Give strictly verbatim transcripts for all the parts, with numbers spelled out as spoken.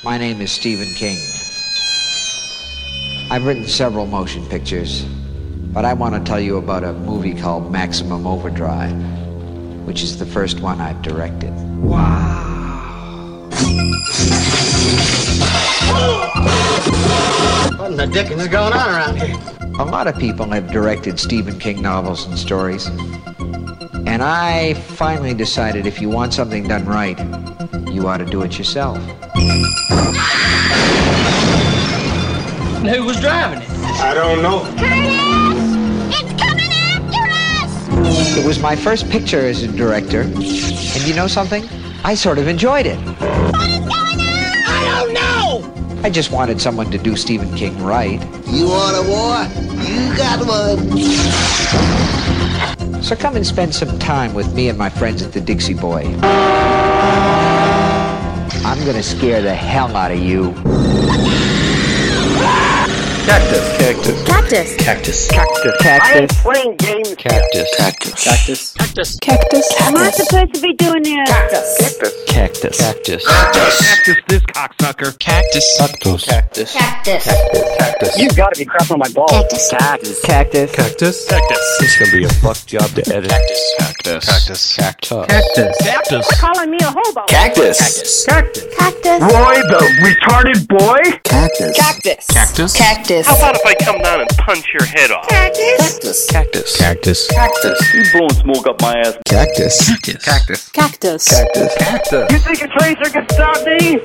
My name is Stephen King. I've written several motion pictures, but I want to tell you about a movie called Maximum Overdrive, which is the first one I've directed. Wow. What in the dickens is going on around here? A lot of people have directed Stephen King novels and stories, and I finally decided if you want something done right, you ought to do it yourself. Who was driving it? I don't know. Curtis! It's coming after us! It was my first picture as a director, and you know something? I sort of enjoyed it. What is going on? I don't know! I just wanted someone to do Stephen King right. You want a war? You got one. So come and spend some time with me and my friends at the Dixie Boy. I'm gonna scare the hell out of you. Cactus. Cactus. Cactus. Cactus. Cactus. I ain't playing games. Cactus. Cactus. Cactus. Cactus. Cactus. I'm not supposed to be doing this. Cactus. Cactus. Cactus. Cactus this cocksucker. Cactus. Cactus. Cactus. Cactus. Cactus. You gotta be crapping on my balls. Cactus. Cactus. Cactus. Cactus. Cactus. It's gonna be a fuck job to edit. Cactus. Cactus. Cactus. Cactus. Cactus. Cactus. Calling me a hobo. Cactus. Cactus. Cactus. Roy, the retarded boy? Cactus. Cactus. Cactus. Cactus. How about if I come down and punch your head off? Cactus. Cactus. Cactus. Cactus. You blowing smoke up my ass. Cactus. Cactus. Cactus. Cactus. Cactus. Cactus. You think a tracer can stop me?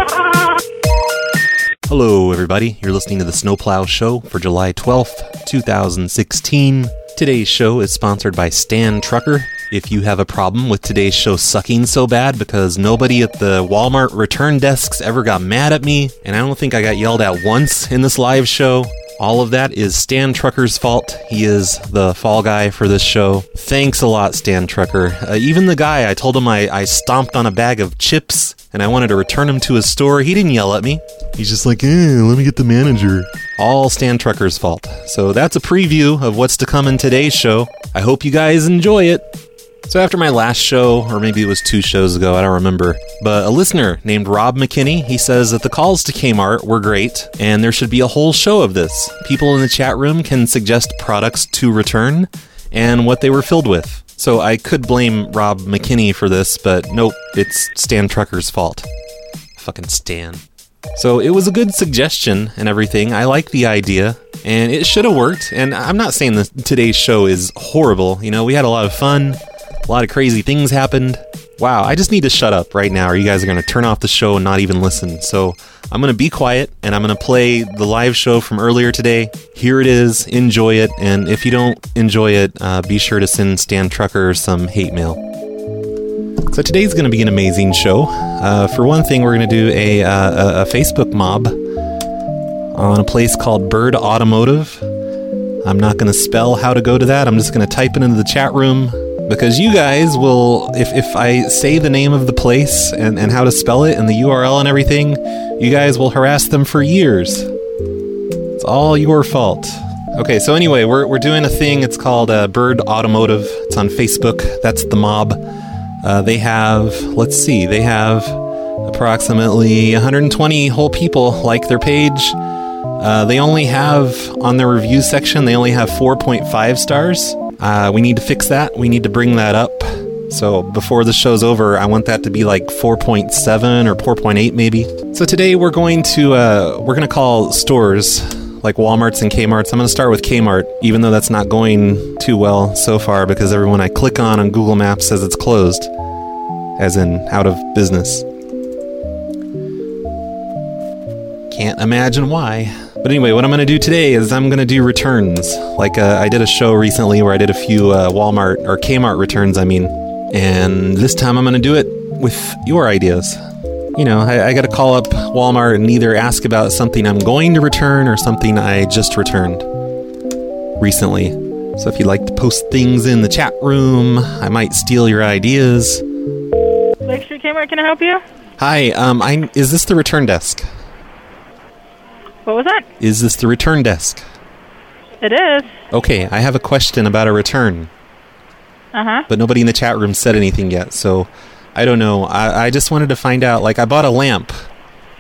Hello, everybody. You're listening to the Snowplow Show for July twelfth, twenty sixteen. Today's show is sponsored by Stan Trucker. If you have a problem with today's show sucking so bad because nobody at the Walmart return desks ever got mad at me, and I don't think I got yelled at once in this live show, all of that is Stan Trucker's fault. He is the fall guy for this show. Thanks a lot, Stan Trucker. Uh, even the guy, I told him I, I stomped on a bag of chips and I wanted to return him to his store. He didn't yell at me. He's just like, eh, let me get the manager. All Stan Trucker's fault. So that's a preview of what's to come in today's show. I hope you guys enjoy it. So after my last show, or maybe it was two shows ago, I don't remember, but a listener named Rob McKinney, he says that the calls to Kmart were great, and there should be a whole show of this. People in the chat room can suggest products to return, and what they were filled with. So I could blame Rob McKinney for this, but nope, it's Stan Trucker's fault. Fucking Stan. So it was a good suggestion and everything. I like the idea, and it should have worked, and I'm not saying that today's show is horrible. You know, we had a lot of fun. A lot of crazy things happened. Wow, I just need to shut up right now or you guys are going to turn off the show and not even listen. So I'm going to be quiet and I'm going to play the live show from earlier today. Here it is. Enjoy it. And if you don't enjoy it, uh, be sure to send Stan Trucker some hate mail. So today's going to be an amazing show. Uh, for one thing, we're going to do a, uh, a Facebook mob on a place called Bird Automotive. I'm not going to spell how to go to that. I'm just going to type it into the chat room. Because you guys will, if, if I say the name of the place and, and how to spell it and the U R L and everything, you guys will harass them for years. It's all your fault. Okay, so anyway, we're we're doing a thing. It's called uh, Bird Automotive. It's on Facebook. That's the mob. Uh, they have, let's see, they have approximately one hundred twenty whole people like their page. Uh, they only have, on their review section, they only have four point five stars. Uh, we need to fix that. We need to bring that up. So before the show's over, I want that to be like four point seven or four point eight maybe. So today we're going to uh, we're going to call stores like Walmarts and Kmarts. I'm going to start with Kmart, even though that's not going too well so far because everyone I click on on Google Maps says it's closed, as in out of business. Can't imagine why. But anyway, what I'm going to do today is I'm going to do returns. Like uh, I did a show recently where I did a few uh, Walmart or Kmart returns, I mean. And this time I'm going to do it with your ideas. You know, I, I got to call up Walmart and either ask about something I'm going to return or something I just returned recently. So if you'd like to post things in the chat room, I might steal your ideas. Lake Street Kmart, can I help you? Hi, um, I is this the return desk? What was that? Is this the return desk? It is. Okay, I have a question about a return. Uh-huh. But nobody in the chat room said anything yet, so I don't know. I, I just wanted to find out, like, I bought a lamp.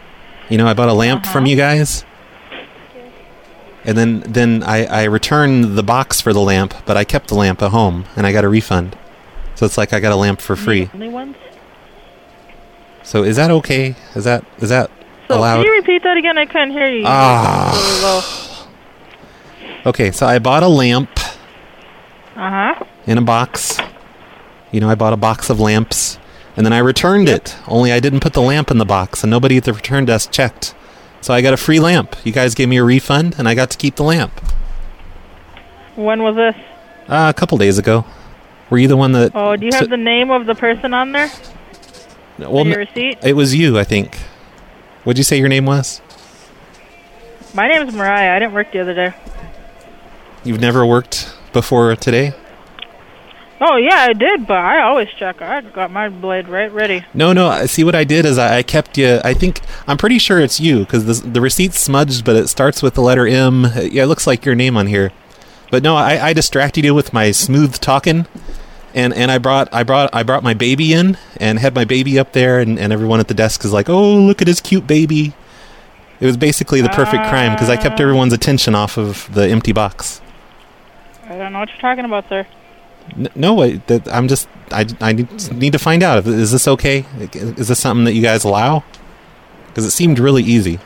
You know, I bought a lamp Uh-huh. from you guys. And then, then I, I returned the box for the lamp, but I kept the lamp at home, and I got a refund. So it's like I got a lamp for free. Only ones? So is that okay? Is that is that So allowed? can you repeat that again? I couldn't hear you. Ah. Really low. Okay, so I bought a lamp Uh-huh. in a box. You know, I bought a box of lamps, and then I returned it. Only I didn't put the lamp in the box, and nobody at the return desk checked. So I got a free lamp. You guys gave me a refund, and I got to keep the lamp. When was this? Uh, a couple days ago. Were you the one that... Oh, do you have t- the name of the person on there? well, on your n- receipt? It was you, I think. What'd you say your name was? My name is Mariah. I didn't work the other day. You've never worked before today? Oh, yeah, I did, but I always check. I got my blade right ready. No, no. I- See, what I did is I, I kept you... I think... I'm pretty sure it's you, because the, the receipt's smudged, but it starts with the letter M. Yeah, it looks like your name on here. But no, I, I distracted you with my smooth talking, and, and I brought I brought I brought my baby in and had my baby up there, and, and everyone at the desk is like, "Oh, look at his cute baby." It was basically the perfect crime because I kept everyone's attention off of the empty box. I don't know what you're talking about, sir. N- no, I, that, I'm just I, I need, need to find out. Is this okay? Is this something that you guys allow? Because it seemed really easy.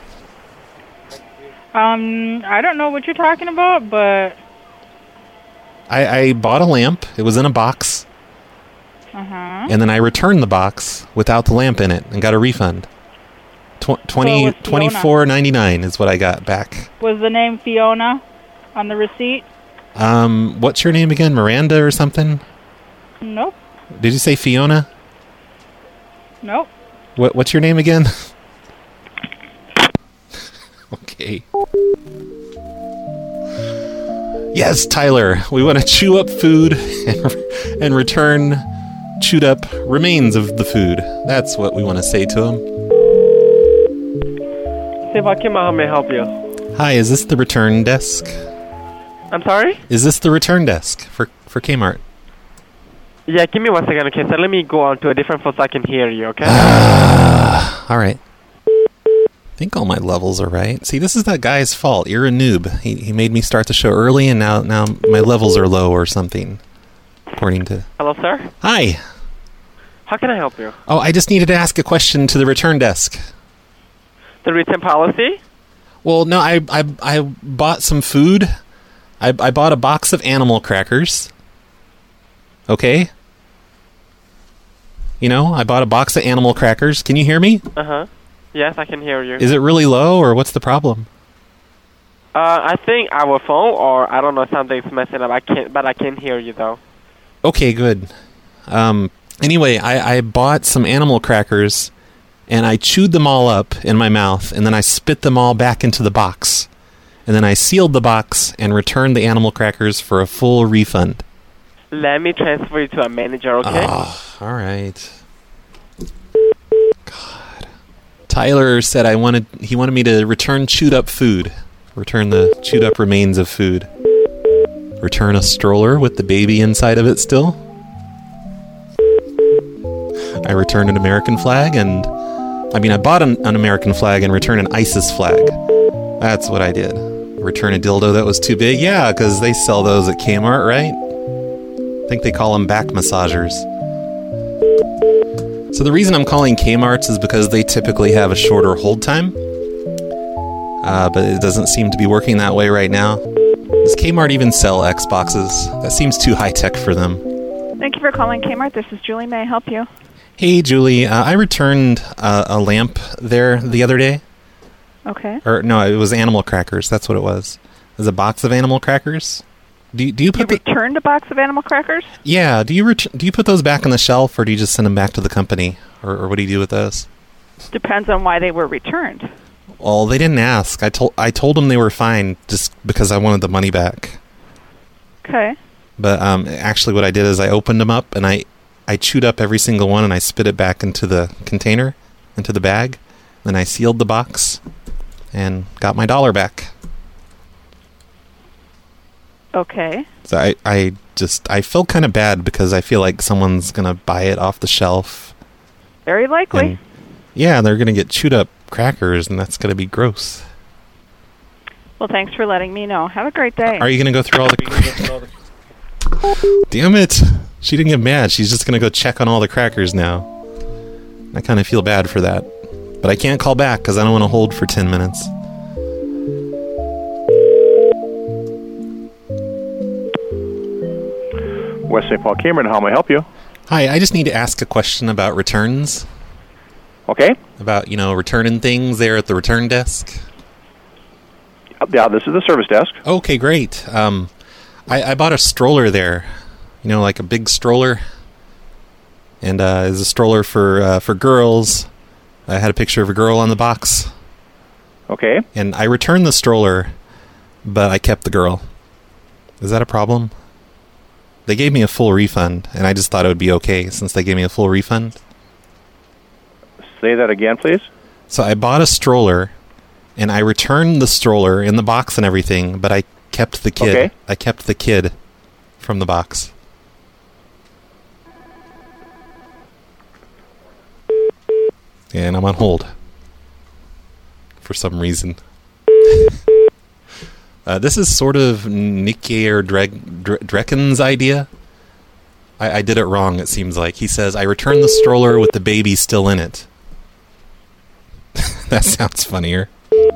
Um, I don't know what you're talking about, but... I, I bought a lamp. It was in a box. Uh-huh. And then I returned the box without the lamp in it and got a refund. Tw- twenty, was Fiona. twenty-four ninety-nine is what I got back. Was the name Fiona on the receipt? Um, what's your name again? Miranda or something? Nope. Did you say Fiona? Nope. What What's your name again? Okay. Yes, Tyler. We want to chew up food and, and return chewed up remains of the food. That's what we want to say to him. Sivakima, how may I help you? Hi, is this the return desk? I'm sorry? Is this the return desk for, for Kmart? Yeah, give me one second, okay? So let me go on to a different phone so I can hear you, okay? All right. I think all my levels are right. See, this is that guy's fault. You're a noob. He he made me start the show early, and now now my levels are low or something, according to... Hello, sir? Hi. How can I help you? Oh, I just needed to ask a question to the return desk. The return policy? Well, no, I I, I bought some food. I, I bought a box of animal crackers. Okay? You know, I bought a box of animal crackers. Can you hear me? Uh-huh. Yes, I can hear you. Is it really low, or what's the problem? Uh, I think our phone, or I don't know, something's messing up. I can't, but I can hear you, though. Okay, good. Um, anyway, I, I bought some animal crackers, and I chewed them all up in my mouth, and then I spit them all back into the box. And then I sealed the box and returned the animal crackers for a full refund. Let me transfer you to a manager, okay? Oh, all right. God. Tyler said I wanted he wanted me to return chewed up food. Return the chewed up remains of food. Return a stroller with the baby inside of it still. I returned an American flag and I mean I bought an, an American flag and returned an ISIS flag. That's what I did. Return a dildo that was too big. Yeah, because they sell those at Kmart, right? I think they call them back massagers. So the reason I'm calling Kmart's is because they typically have a shorter hold time. Uh, but it doesn't seem to be working that way right now. Does Kmart even sell Xboxes? That seems too high-tech for them. Thank you for calling Kmart. This is Julie. May I help you? Hey, Julie. Uh, I returned uh, a lamp there the other day. Okay. Or, no, it was animal crackers. That's what it was. It was a box of animal crackers. Do you, do you put You the... returned a box of animal crackers? Yeah, do you ret- do you put those back on the shelf, or do you just send them back to the company? Or, or what do you do with those? Depends on why they were returned. Well, they didn't ask. I told I told them they were fine just because I wanted the money back. Okay. But um, actually what I did is I opened them up, and I, I chewed up every single one, and I spit it back into the container, into the bag. Then I sealed the box and got my dollar back. Okay. So I, I just, I feel kind of bad because I feel like someone's going to buy it off the shelf. Very likely. And, Yeah, they're going to get chewed up crackers, and that's going to be gross. Well, thanks for letting me know. Have a great day. Are you going to go through all the crackers? Damn it. She didn't get mad. She's just going to go check on all the crackers now. I kind of feel bad for that. But I can't call back because I don't want to hold for ten minutes. West Saint Paul Cameron, how may I help you? Hi, I just need to ask a question about returns. Okay. About, you know, returning things there at the return desk. Yeah, this is the service desk. Okay, great. Um, I, I bought a stroller there. You know, like a big stroller. And uh, it's a stroller for uh, for girls. I had a picture of a girl on the box. Okay. And I returned the stroller, but I kept the girl. Is that a problem? They gave me a full refund, and I just thought it would be okay since they gave me a full refund. Say that again, please. So I bought a stroller, and I returned the stroller in the box and everything, but I kept the kid. Okay. I kept the kid from the box. And I'm on hold. For some reason. uh, this is sort of Nicky or Dreg- Dre- Drecken's idea. I-, I did it wrong, it seems like. He says, I returned the stroller with the baby still in it. That sounds funnier.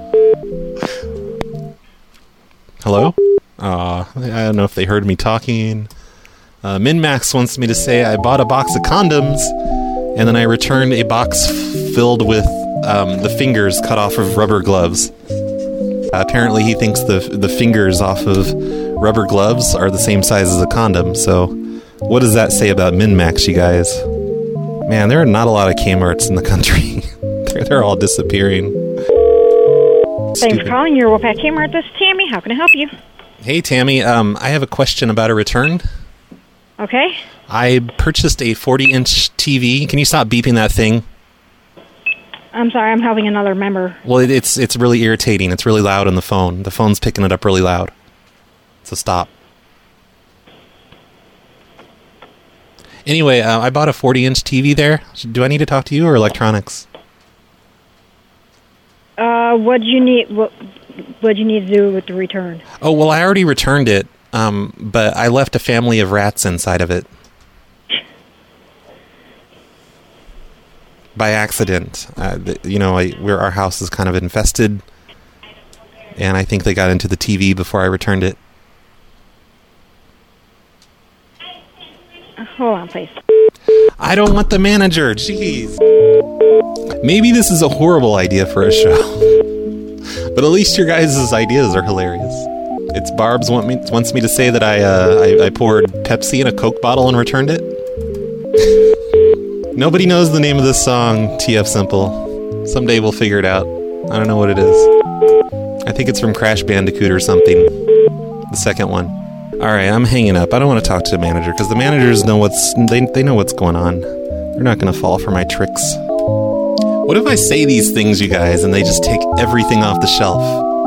Hello? Aw, I don't know if they heard me talking. Uh, MinMax wants me to say I bought a box of condoms, and then I returned a box f- filled with um, the fingers cut off of rubber gloves. Uh, apparently he thinks the the fingers off of rubber gloves are the same size as a condom, so what does that say about MinMax, you guys? Man, there are not a lot of Kmarts in the country. they're, they're all disappearing. Thanks Stupid. for calling your Wolfpack Kmart. This is Tammy. How can I help you? Hey, Tammy, um, I have a question about a return. Okay. I purchased a forty-inch T V. Can you stop beeping that thing? I'm sorry, I'm helping another member. Well, it, it's it's really irritating. It's really loud on the phone. The phone's picking it up really loud. So stop. Anyway, uh, I bought a forty-inch T V there. Do I need to talk to you or electronics? Uh, what do you need? What What do you need to do with the return? Oh, well, I already returned it, um, but I left a family of rats inside of it. By accident. Uh, the, you know, I, where our house is kind of infested, and I think they got into the T V before I returned it. Uh, hold on, please. I don't want the manager. Jeez. Maybe this is a horrible idea for a show. But at least your guys' ideas are hilarious. It's Barb's want me, wants me to say that I, uh, I I poured Pepsi in a Coke bottle and returned it. Nobody knows the name of this song, T F Simple. Someday we'll figure it out. I don't know what it is. I think it's from Crash Bandicoot or something. The second one. Alright, I'm hanging up. I don't want to talk to the manager, because the managers know what's they, they know what's going on. They're not going to fall for my tricks. What if I say these things, you guys, and they just take everything off the shelf?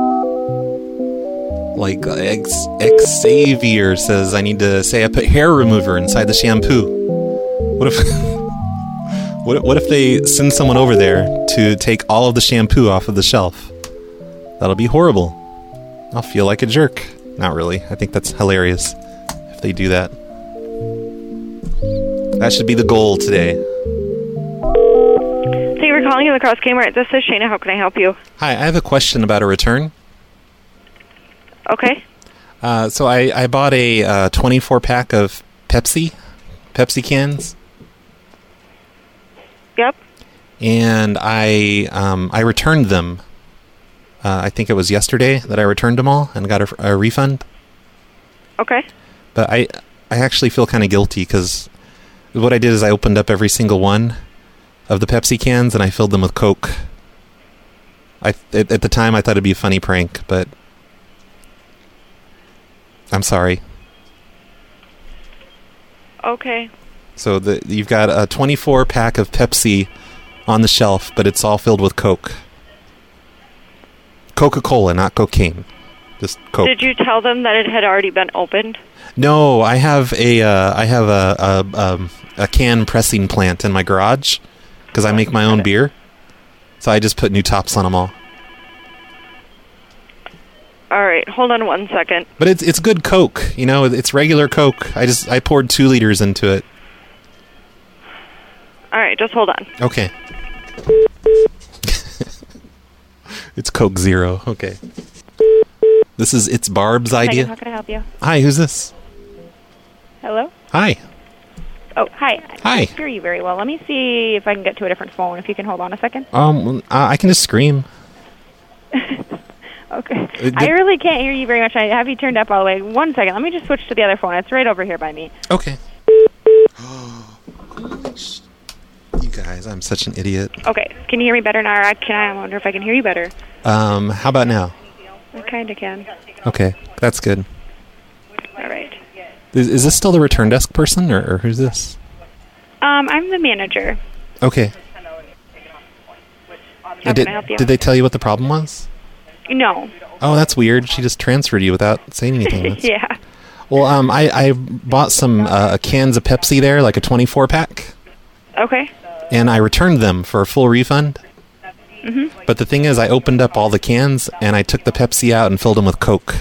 Like, uh, X- Xavier says I need to say I put hair remover inside the shampoo. What if... what, what if they send someone over there to take all of the shampoo off of the shelf? That'll be horrible. I'll feel like a jerk. Not really. I think that's hilarious if they do that. That should be the goal today. Thank you for calling in the Cross Kmart. This is Shayna. How can I help you? Hi, I have a question about a return. Okay. Uh, so I, I bought a uh, twenty-four pack of Pepsi, Pepsi cans. Yep. And I um, I returned them. Uh, I think it was yesterday that I returned them all and got a, a refund. Okay. But I I actually feel kind of guilty because what I did is I opened up every single one of the Pepsi cans and I filled them with Coke. I at, at the time I thought it'd be a funny prank, but I'm sorry. Okay. So the, you've got a twenty-four pack of Pepsi on the shelf, but it's all filled with Coke. Coca-Cola, not cocaine. Just Coke. Did you tell them that it had already been opened? No, I have a uh, I have a a, um, a can pressing plant in my garage because I make my own beer. So I just put new tops on them all. All right, hold on one second. But it's it's good Coke, you know. It's regular Coke. I just I poured two liters into it. All right, just hold on. Okay. It's Coke Zero. Okay. This is it's Barb's idea. Megan, how can I help you? Hi, who's this? Hello? Hi. Oh, hi. Hi. I can't hear you very well. Let me see if I can get to a different phone. If you can hold on a second. Um, uh, I can just scream. Okay. Uh, I really can't hear you very much. I have you turned up all the way. One second. Let me just switch to the other phone. It's right over here by me. Okay. You guys, I'm such an idiot. Okay, can you hear me better now? Or I can I wonder if I can hear you better. Um, how about now? I kind of can. Okay, that's good. All right. Is, is this still the return desk person, or, or who's this? Um, I'm the manager. Okay. How did, can I help you? did they tell you what the problem was? No. Oh, that's weird. She just transferred you without saying anything. That's- Yeah. Well, um, I, I bought some uh, cans of Pepsi there, like a twenty-four pack, Okay. and I returned them for a full refund. Mhm. But the thing is, I opened up all the cans, and I took the Pepsi out and filled them with Coke.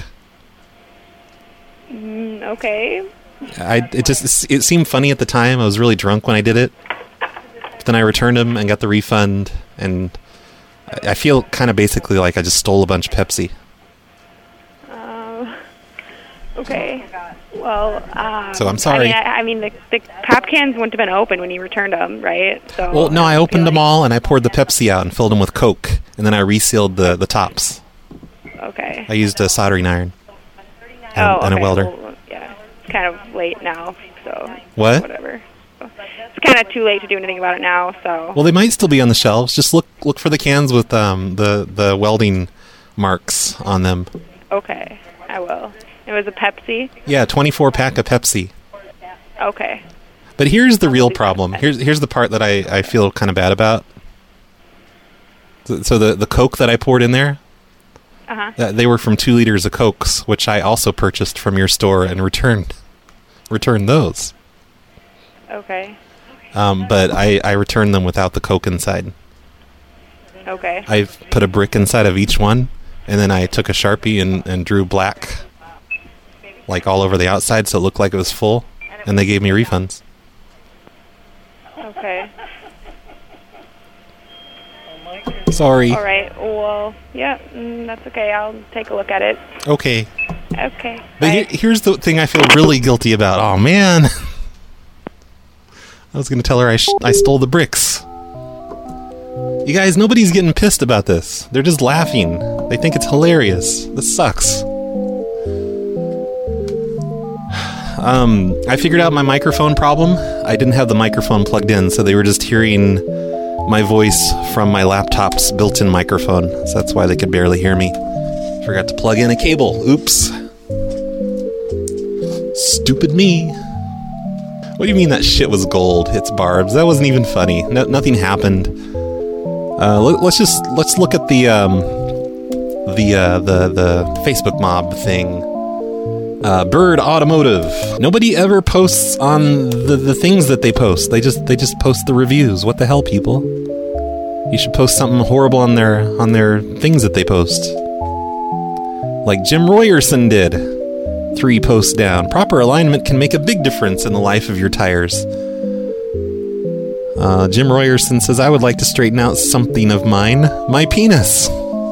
Mm, okay. I it just it seemed funny at the time. I was really drunk when I did it. But then I returned them and got the refund, and I I feel kind of basically like I just stole a bunch of Pepsi. Uh, okay. Well, um, So I'm sorry. I mean, I, I mean the, the pop cans wouldn't have been open when you returned them, right? So. Well, no, I opened them all and I poured the Pepsi out and filled them with Coke, and then I resealed the, the tops. Okay. I used a soldering iron and, oh, and a okay. welder. Well, yeah. It's kind of late now, so. What? Whatever. So, it's kind of too late to do anything about it now, so. Well, they might still be on the shelves. Just look look for the cans with um the, the welding marks on them. Okay, I will. It was a Pepsi. Yeah, twenty-four pack of Pepsi. Okay. But here's the real problem. Here's here's the part that I, I feel kind of bad about. So, so the, the Coke that I poured in there, Uh-huh. uh, they were from two liters of Cokes, which I also purchased from your store and returned returned those. Okay. Um, but I, I returned them without the Coke inside. Okay. I put a brick inside of each one, and then I took a Sharpie and, and drew black, like all over the outside, so it looked like it was full, and they gave me refunds. Okay. Sorry. All right. Well, yeah, mm, that's okay. I'll take a look at it. Okay. Okay. But here, here's the thing I feel really guilty about. Oh, man. I was going to tell her I, sh- I stole the bricks. You guys, nobody's getting pissed about this. They're just laughing. They think it's hilarious. This sucks. Um, I figured out my microphone problem. I didn't have the microphone plugged in, so they were just hearing my voice from my laptop's built-in microphone. So that's why they could barely hear me. Forgot to plug in a cable. Oops. Stupid me. What do you mean that shit was gold? It's Barb's. That wasn't even funny. No, nothing happened. Uh, let, let's just let's look at the um, the uh, the the Facebook mob thing. Uh, Bird Automotive. Nobody ever posts on the, the things that they post. They just they just post the reviews. What the hell, people? You should post something horrible on their on their things that they post. Like Jim Royerson did. Three posts down. Proper alignment can make a big difference in the life of your tires. Uh, Jim Royerson says, I would like to straighten out something of mine. My penis.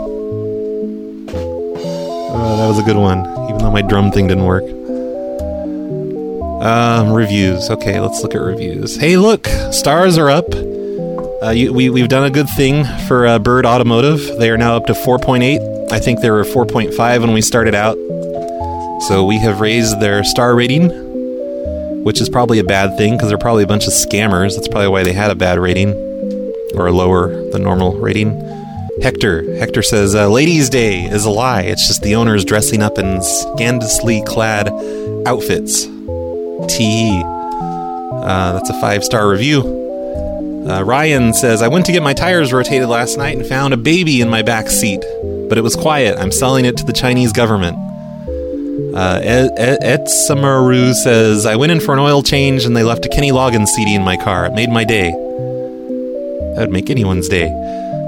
Oh, that was a good one, even though my drum thing didn't work. Um, reviews. Okay, let's look at reviews. Hey, look, stars are up. Uh, you, we, we've done a good thing for uh, Bird Automotive. They are now up to four point eight. I think they were four point five when we started out. So we have raised their star rating, which is probably a bad thing because they're probably a bunch of scammers. That's probably why they had a bad rating, or a lower than normal rating. Hector. Hector says, uh, Ladies' Day is a lie. It's just the owners dressing up in scandalously clad outfits. T. Uh, that's a five-star review. Uh, Ryan says, I went to get my tires rotated last night and found a baby in my back seat, but it was quiet. I'm selling it to the Chinese government. Uh, Etsamaru says, I went in for an oil change and they left a Kenny Loggins C D in my car. It made my day. That would make anyone's day.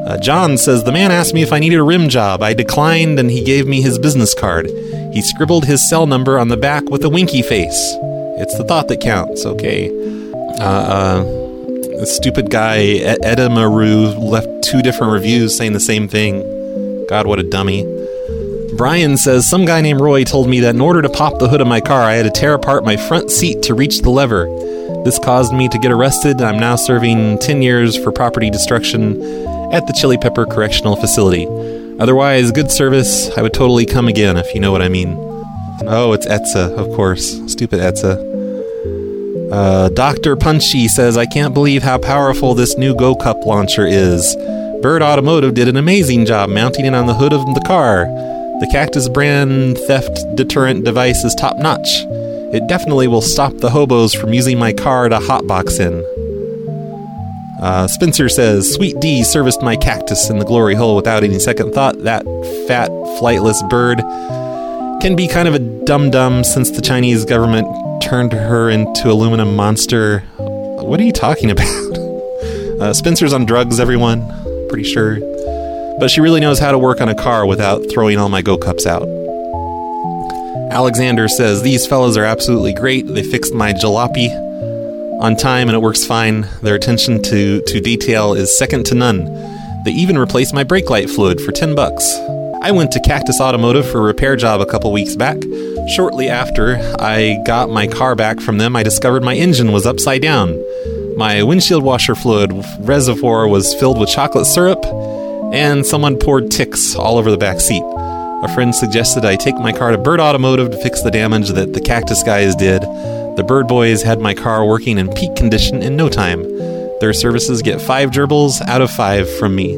Uh, John says, the man asked me if I needed a rim job. I declined and he gave me his business card. He scribbled his cell number on the back with a winky face. It's the thought that counts, okay. Uh, uh, the stupid guy, Ed- Edamaru, left two different reviews saying the same thing. God, what a dummy. Brian says, some guy named Roy told me that in order to pop the hood of my car, I had to tear apart my front seat to reach the lever. This caused me to get arrested. I'm now serving ten years for property destruction at the Chili Pepper Correctional Facility. Otherwise, good service. I would totally come again, if you know what I mean. Oh, it's Etza, of course. Stupid Etza. Uh, Doctor Punchy says, I can't believe how powerful this new Go Cup launcher is. Bird Automotive did an amazing job mounting it on the hood of the car. The Cactus brand theft deterrent device is top-notch. It definitely will stop the hobos from using my car to hotbox in. Uh, Spencer says, Sweet D serviced my Cactus in the glory hole without any second thought. That fat, flightless bird can be kind of a dum-dum since the Chinese government turned her into aluminum monster. What are you talking about? uh, Spencer's on drugs, everyone. Pretty sure. But she really knows how to work on a car without throwing all my Go Cups out. Alexander says, these fellas are absolutely great. They fixed my jalopy on time and it works fine. Their attention to, to detail is second to none. They even replaced my brake light fluid for ten bucks. I went to Cactus Automotive for a repair job a couple weeks back. Shortly after I got my car back from them, I discovered my engine was upside down. My windshield washer fluid reservoir was filled with chocolate syrup, and someone poured Ticks all over the back seat. A friend suggested I take my car to Bird Automotive to fix the damage that the Cactus guys did. The Bird Boys had my car working in peak condition in no time. Their services get five gerbils out of five from me.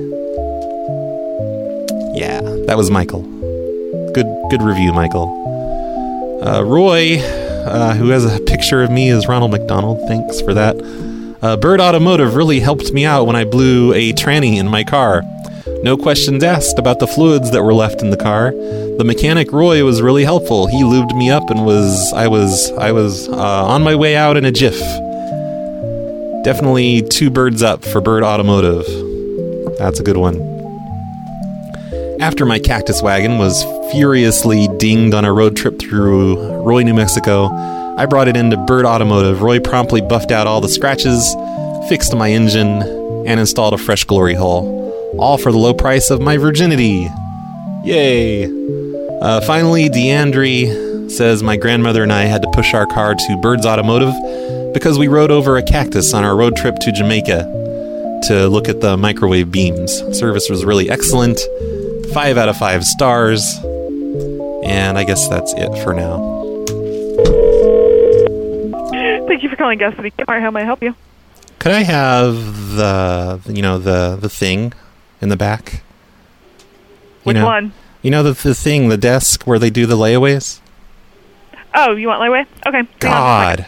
Yeah, that was Michael. Good good review, Michael. Uh, Roy, uh, who has a picture of me as Ronald McDonald, thanks for that. Uh, Bird Automotive really helped me out when I blew a tranny in my car. No questions asked about the fluids that were left in the car. The mechanic Roy was really helpful. He lubed me up and was I was I was uh, on my way out in a jiff. Definitely two birds up for Bird Automotive. That's a good one. After my Cactus wagon was furiously dinged on a road trip through Roy, New Mexico, I brought it into Bird Automotive. Roy promptly buffed out all the scratches, fixed my engine, and installed a fresh glory hole. All for the low price of my virginity. Yay! Uh, finally, Deandre says my grandmother and I had to push our car to Bird's Automotive because we rode over a cactus on our road trip to Jamaica to look at the microwave beams. Service was really excellent. Five out of five stars. And I guess that's it for now. Thank you for calling Gas City Car. How may I help you? Could I have the, you know, the the thing in the back? You Which know, one? You know the the thing, the desk where they do the layaways? Oh, you want layaway? Okay. God.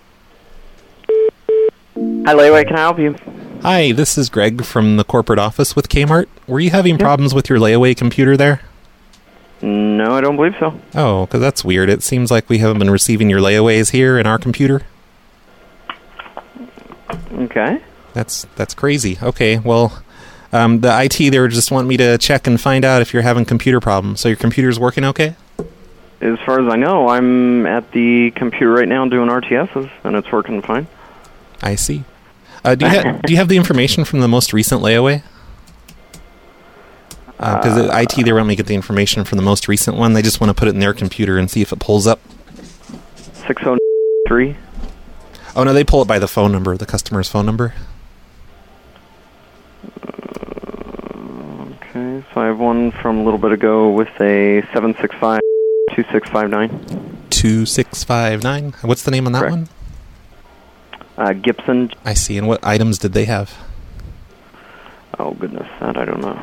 Hi, layaway. Can I help you? Hi, this is Greg from the corporate office with Kmart. Were you having problems with your layaway computer there? No, I don't believe so. Oh, because that's weird. It seems like we haven't been receiving your layaways here in our computer. Okay. That's that's crazy. Okay, well, um, the I T there just want me to check and find out if you're having computer problems. So your computer's working okay? As far as I know, I'm at the computer right now doing R T Ss, and it's working fine. I see. Uh, do you ha- do you have the information from the most recent layaway? Because uh, uh, I T, they want me to get the information from the most recent one. They just want to put it in their computer and see if it pulls up. six oh three Oh, no, they pull it by the phone number, the customer's phone number. Uh, okay, so I have one from a little bit ago with a seven six five two six five nine. two six five nine? What's the name on that Correct. one? Uh, Gibson. I see. And what items did they have? Oh, goodness, that I don't know.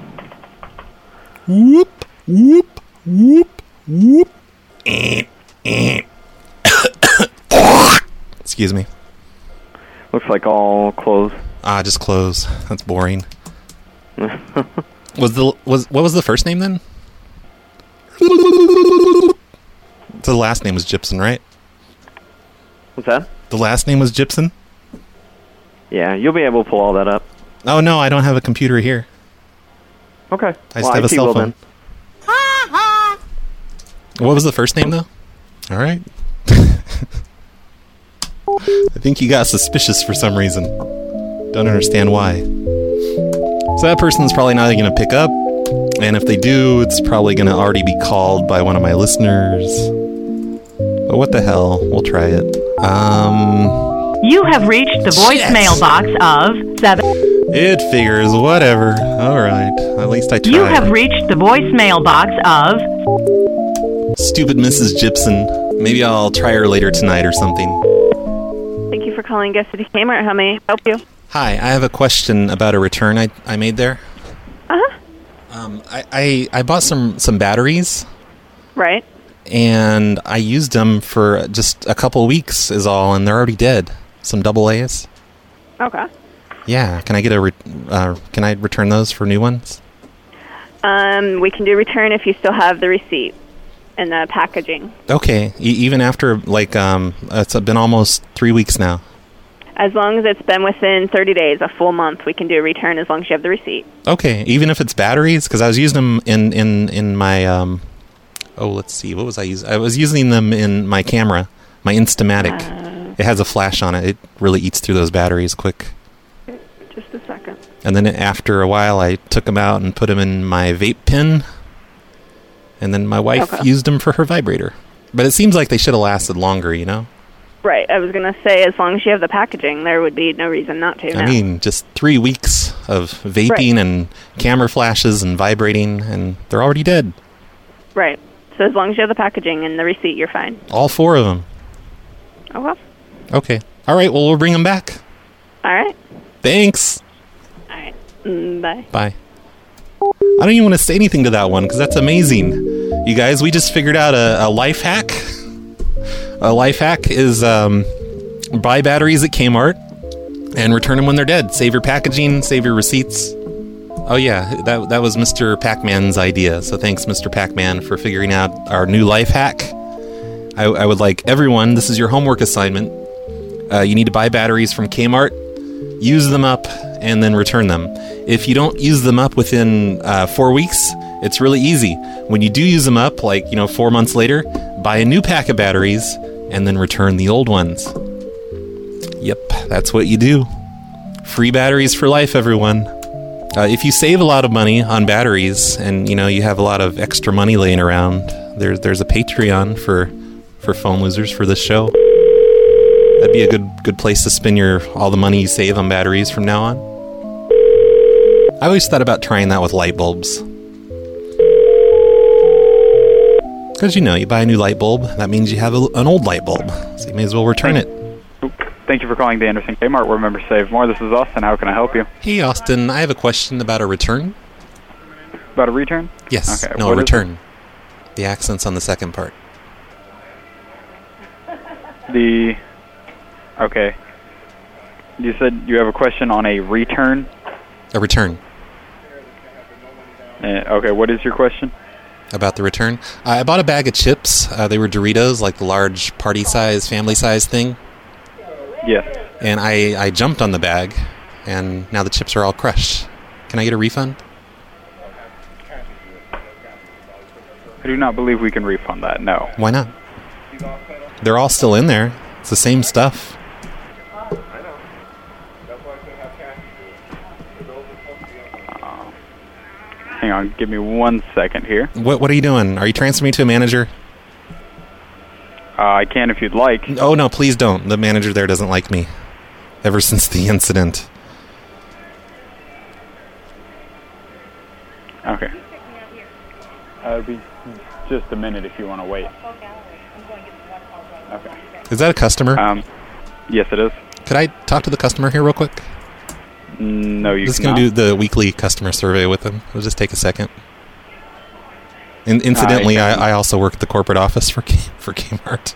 Whoop, whoop, whoop, whoop. Eh, eh. Excuse me. Looks like all clothes. Ah, just clothes. That's boring. was the was what was the first name then? The last name was Gibson, right? What's that? The last name was Gibson? Yeah, you'll be able to pull all that up. Oh, no, I don't have a computer here. Okay. I just well, have I a T cell will phone. Then. What was the first name, though? All right. I think he got suspicious for some reason. Don't understand why. So that person's probably not going to pick up. And if they do, it's probably going to already be called by one of my listeners. But what the hell? We'll try it. Um... You have reached the voicemail box of seven. It figures, whatever. Alright, at least I tried. You have reached the voicemail box of Stupid Missus Gibson. Maybe I'll try her later tonight or something. Thank you for calling Guest City Kmart. How may I help you? Hi, I have a question about a return I, I made there. Uh-huh. Um, I, I, I bought some, some batteries. Right. And I used them for just a couple weeks is all, and they're already dead. Some double A's. Okay. Yeah, can I get a re- uh, can I return those for new ones? Um, we can do return if you still have the receipt and the packaging. Okay, e- even after like um, it's been almost three weeks now. As long as it's been within thirty days, a full month, we can do a return as long as you have the receipt. Okay, even if it's batteries, because I was using them in in in my um, oh let's see, what was I using? I was using them in my camera, my Instamatic. Uh, it has a flash on it. It really eats through those batteries quick. Just a second. And then after a while, I took them out and put them in my vape pen. And then my wife okay. used them for her vibrator. But it seems like they should have lasted longer, you know? Right. I was going to say, as long as you have the packaging, there would be no reason not to. I no. mean, just three weeks of vaping right. and camera flashes and vibrating, and they're already dead. Right. So as long as you have the packaging and the receipt, you're fine. All four of them. Okay. Okay. All right, well, we'll bring them back. All right. Thanks. All right. Mm, bye. Bye. I don't even want to say anything to that one, because that's amazing. You guys, we just figured out a, a life hack. A life hack is um, buy batteries at Kmart and return them when they're dead. Save your packaging, save your receipts. Oh yeah, that that was Mister Pac-Man's idea. So thanks, Mister Pac-Man, for figuring out our new life hack. I, I would like everyone, this is your homework assignment. Uh, you need to buy batteries from Kmart, use them up, and then return them. If you don't use them up within uh, four weeks, it's really easy. When you do use them up, like, you know, four months later, buy a new pack of batteries and then return the old ones. Yep, that's what you do. Free batteries for life, everyone. Uh, if you save a lot of money on batteries and, you know, you have a lot of extra money laying around, there's there's a Patreon for for phone losers for this show. That'd be a good good place to spend your all the money you save on batteries from now on. I always thought about trying that with light bulbs. Because, you know, you buy a new light bulb, that means you have a, an old light bulb. So you may as well return it. Thank you for calling the Anderson Kmart, where members save more. This is Austin. How can I help you? Hey, Austin, I have a question about a return. About a return? Yes. Okay, no, what a is return. The accent's on the second part. The... Okay. You said you have a question on a return? A return. Uh, okay, what is your question? About the return? Uh, I bought a bag of chips. Uh, they were Doritos, like the large party-size, family-size thing. Yes. And I, I jumped on the bag, and now the chips are all crushed. Can I get a refund? I do not believe we can refund that, no. Why not? They're all still in there. It's the same stuff. Hang on, give me one second here. What What are you doing? Are you transferring me to a manager? Uh, I can if you'd like. Oh, no, please don't. The manager there doesn't like me. Ever since the incident. Okay. Uh, it'll be just a minute if you want to wait. Okay. Is that a customer? Um, yes, it is. Could I talk to the customer here real quick? No, you Just cannot. going to do the weekly customer survey with them. It'll just take a second. In- incidentally, I, I, I also work at the corporate office for K- for Kmart.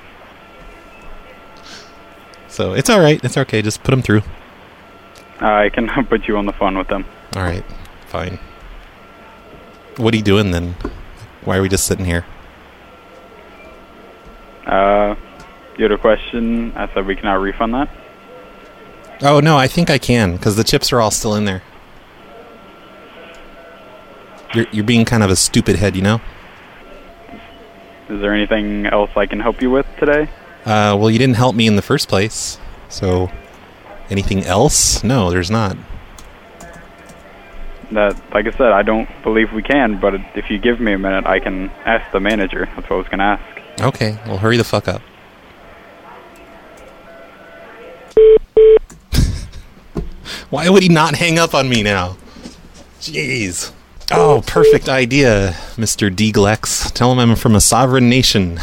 So it's all right. It's okay. Just put them through. Uh, I can put you on the phone with them. All right. Fine. What are you doing then? Why are we just sitting here? Uh, you had a question. I said we cannot refund that. Oh, no, I think I can, because the chips are all still in there. You're you're being kind of a stupid head, you know? Is there anything else I can help you with today? Uh, well, you didn't help me in the first place, so anything else? No, there's not. That, like I said, I don't believe we can, but if you give me a minute, I can ask the manager. That's what I was going to ask. Okay, well, hurry the fuck up. Why would he not hang up on me now? Jeez. Oh, perfect idea, Mister Deglex. Tell him I'm from a sovereign nation.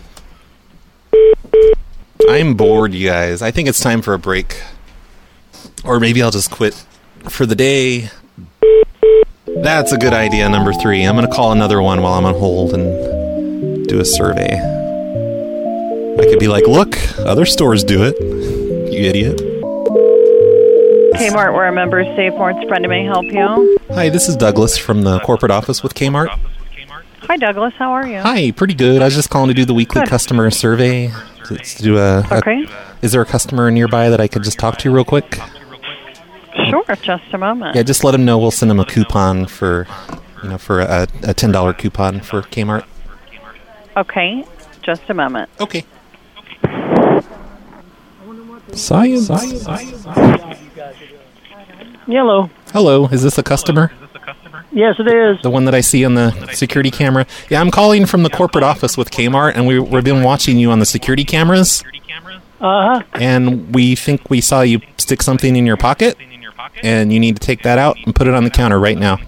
I'm bored, you guys. I think it's time for a break. Or maybe I'll just quit for the day. That's a good idea, number three. I'm going to call another one while I'm on hold and do a survey. I could be like, look, other stores do it. You idiot. Kmart, where a member is safe, Warren's friend may help you. Hi, this is Douglas from the corporate office with Kmart. Hi, Douglas. How are you? Hi, pretty good. I was just calling to do the weekly Good. customer survey. To, to do a, a- Okay. Is there a customer nearby that I could just talk to real quick? Sure, just a moment. Yeah, just let him know we'll send him a coupon for, you know, for a, a ten dollar coupon for Kmart. Okay, just a moment. Okay. Science. Hello. Hello, is this a customer? Yes, it is. The one that I see on the security camera? Yeah, I'm calling from the corporate office with Kmart, and we, we've been watching you on the security cameras. Uh-huh. And we think we saw you stick something in your pocket, and you need to take that out and put it on the counter right now.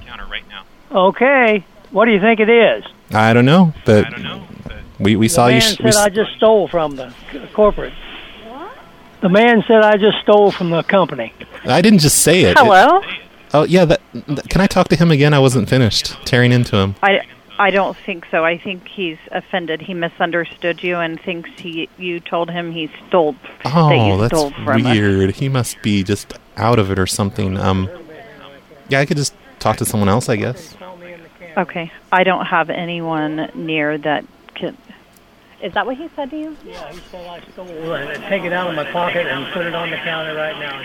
Okay. What do you think it is? I don't know, but we, we saw the you... man Sh- said we s- I just stole from the c- corporate. The man said I just stole from the company. I didn't just say it. Hello? It- oh, yeah, that, that, can I talk to him again? I wasn't finished tearing into him. I, I don't think so. I think he's offended. He misunderstood you and thinks he you told him he stole that Oh, you that's stole from us. weird. He must be just out of it or something. Um, yeah, I could just talk to someone else, I guess. Okay. I don't have anyone near that can... Is that what he said to you? Yeah, he said I stole it. And take it out of my pocket and put it on the counter right now.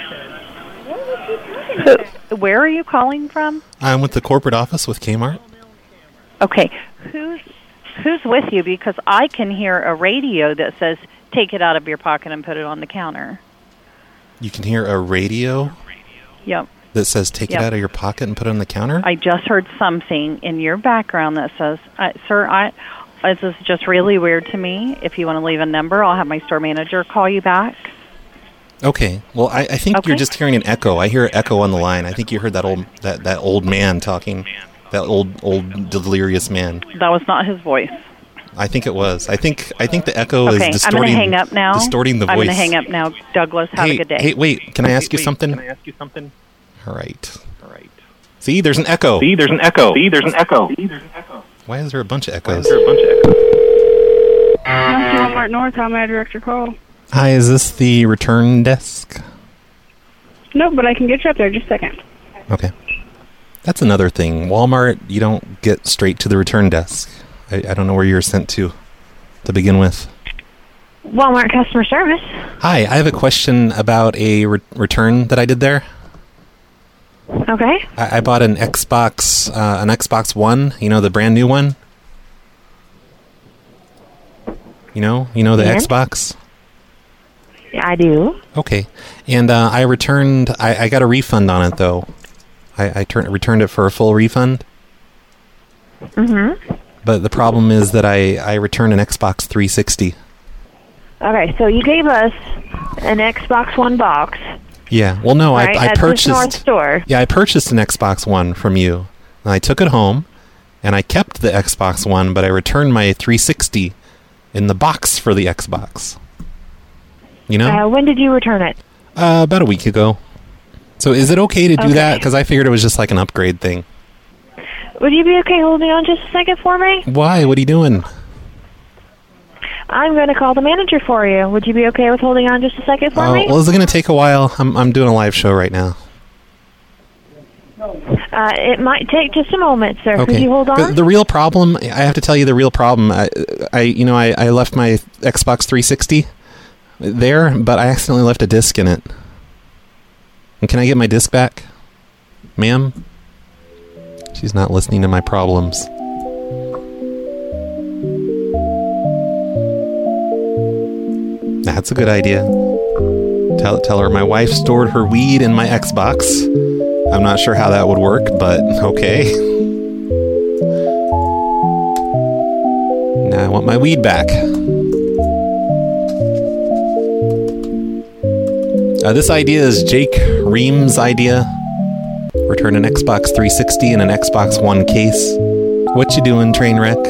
He said. Who, where are you calling from? I'm with the corporate office with Kmart. Okay. Who's who's with you? Because I can hear a radio that says, take it out of your pocket and put it on the counter. You can hear a radio Yep. that says take Yep. it out of your pocket and put it on the counter? I just heard something in your background that says, uh, sir, I... This is just really weird to me. If you want to leave a number, I'll have my store manager call you back. Okay. Well, I, I think Okay. you're just hearing an echo. I hear an echo on the line. I think you heard that old that, that old man talking. That old old delirious man. That was not his voice. I think it was. I think I think the echo Okay, is I'm distorting. going to hang up now. Distorting the I'm voice. going to hang up now. Douglas, have hey, a good day. Hey, wait. Can I ask you Wait, something? can I ask you something? All right. All right. See, there's an echo. See, there's an echo. See, there's an echo. See, there's an echo. Why is there a bunch of echoes? There are a bunch of echoes. Walmart North, how may I direct your call? Hi, is this the return desk? No, but I can get you up there. Just a second. Okay. That's another thing. Walmart, you don't get straight to the return desk. I, I don't know where you're sent to, to begin with. Walmart customer service. Hi, I have a question about a re- return that I did there. Okay. I, I bought an Xbox, uh, an Xbox One. You know, the brand new one. You know, you know the Yeah. Xbox. Yeah, I do. Okay, and uh, I returned. I, I got a refund on it though. I, I turn, returned it for a full refund. Mm-hmm. But the problem is that I, I returned an Xbox three sixty. Okay, so you gave us an Xbox One box. Yeah. Well, no, right, I, I at purchased. this North store. Yeah, I purchased an Xbox One from you. And I took it home, and I kept the Xbox One, but I returned my three sixty in the box for the Xbox. You know? Uh, when did you return it? Uh, about a week ago. So is it okay to do Okay. that? Because I figured it was just like an upgrade thing. Would you be okay holding on just a second for me? Why? What are you doing? I'm going to call the manager for you. Would you be okay with holding on just a second for Oh, me? well, is it going to take a while? I'm I'm doing a live show right now. Uh, it might take just a moment, sir. Could Okay. you hold on? The, the real problem, I have to tell you the real problem. I, I you know, I, I left my Xbox three sixty there, but I accidentally left a disc in it. And can I get my disc back? Ma'am? She's not listening to my problems. That's a good idea. Tell, tell her my wife stored her weed in my Xbox. I'm not sure how that would work, but okay. Now I want my weed back. Uh, this idea is Jake Ream's idea. Return an Xbox three sixty and an Xbox One case. What you doing, Trainwreck?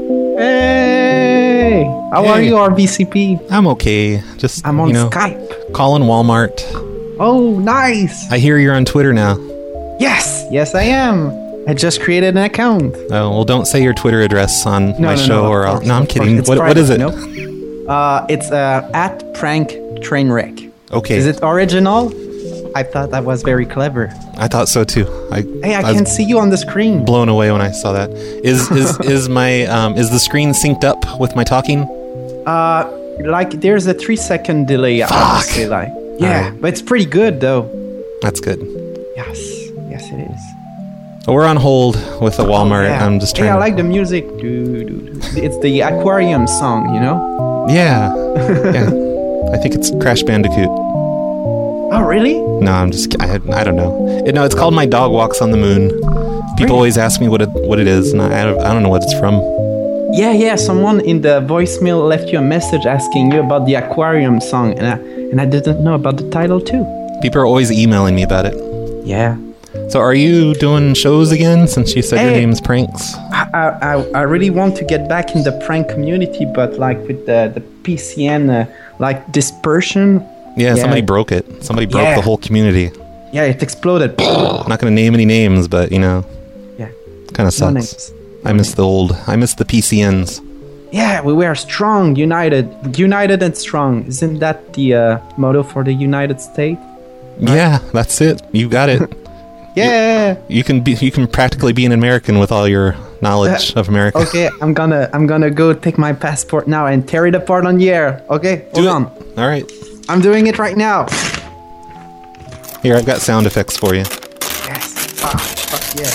Hey! How Hey. are you, R V C P? I'm okay. Just, I'm on you know, Skype. calling Walmart. Oh, nice! I hear you're on Twitter now. Yes! Yes, I am. I just created an account. Oh, well, don't say your Twitter address on No, my no, show no, of or I'll... course, No, I'm of course. kidding. It's What, what private, is it? no? Uh, it's uh, at Prank Trainwreck. Okay. Is it original? I thought that was very clever. I thought so too. I, Hey, I, I was can see you on the screen. blown away when I saw that. Is is is my um is the screen synced up with my talking? Uh, like there's a three second delay. Fuck. I would say, like, yeah, Alright. but it's pretty good though. That's good. Yes, yes, it is. So we're on hold with the Walmart. Yeah. I'm just Hey, trying. I to... like the music. Doo, doo, doo. It's the aquarium song, you know? Yeah, yeah. I think it's Crash Bandicoot. Oh, really? No, I'm just. I I don't know. It, no, it's called My Dog Walks on the Moon. People Really? always ask me what it what it is, and I I don't, I don't know what it's from. Yeah, yeah. Someone in the voicemail left you a message asking you about the aquarium song, and I and I didn't know about the title too. People are always emailing me about it. Yeah. So are you doing shows again since you said your Hey. name's Pranks? I, I I- I really want to get back in the prank community, but like with the the P C N uh, like dispersion. Yeah, Yeah. somebody broke it. Somebody broke Yeah. the whole community. Yeah, it exploded. I'm not going to name any names, but you know, Yeah. kind of No sucks. names. I miss the old. I miss the P C Ns. Yeah, we were strong, united, united and strong. Isn't that the uh, motto for the United States? Yeah, that's it. You got it. Yeah. You can be. You can practically be an American with all your knowledge of America. Okay, I'm gonna I'm gonna go take my passport now and tear it apart on the air. Okay, hold on. All right. I'm doing it right now. Here, I've got sound effects for you, Yes. Ah, fuck yeah.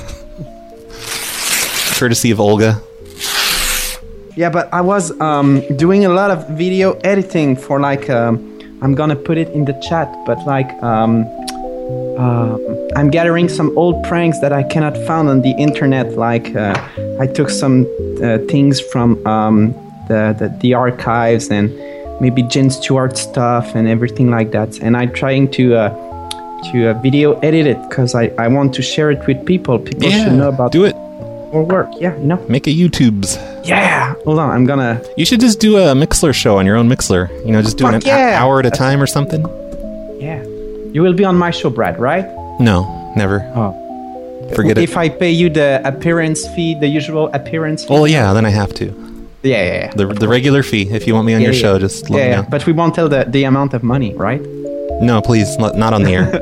courtesy of Olga. Yeah, but I was um, doing a lot of video editing for like um, I'm gonna put it in the chat, but like um, uh, I'm gathering some old pranks that I cannot find on the internet. Like uh, I took some uh, things from um, the, the the archives and maybe Jen Stewart stuff and everything like that. And I'm trying to uh, to uh, video edit it because I, I want to share it with people. People Yeah, should know about do it. Or work. Yeah, you know. Make a YouTube's. Yeah. Hold on, I'm gonna. You should just do a Mixler show on your own Mixler. You know, just doing Fuck an a- yeah. hour at a time or something. Yeah. You will be on my show, Brad, right? No, never. Oh. Forget if it. I pay you the appearance fee, the usual appearance fee. Well, yeah, then I have to. Yeah, yeah, yeah. The the regular fee. If you want me on Yeah, your yeah. show, just let yeah, me yeah. know. But we won't tell the, the amount of money, right? No, please, not not on the air.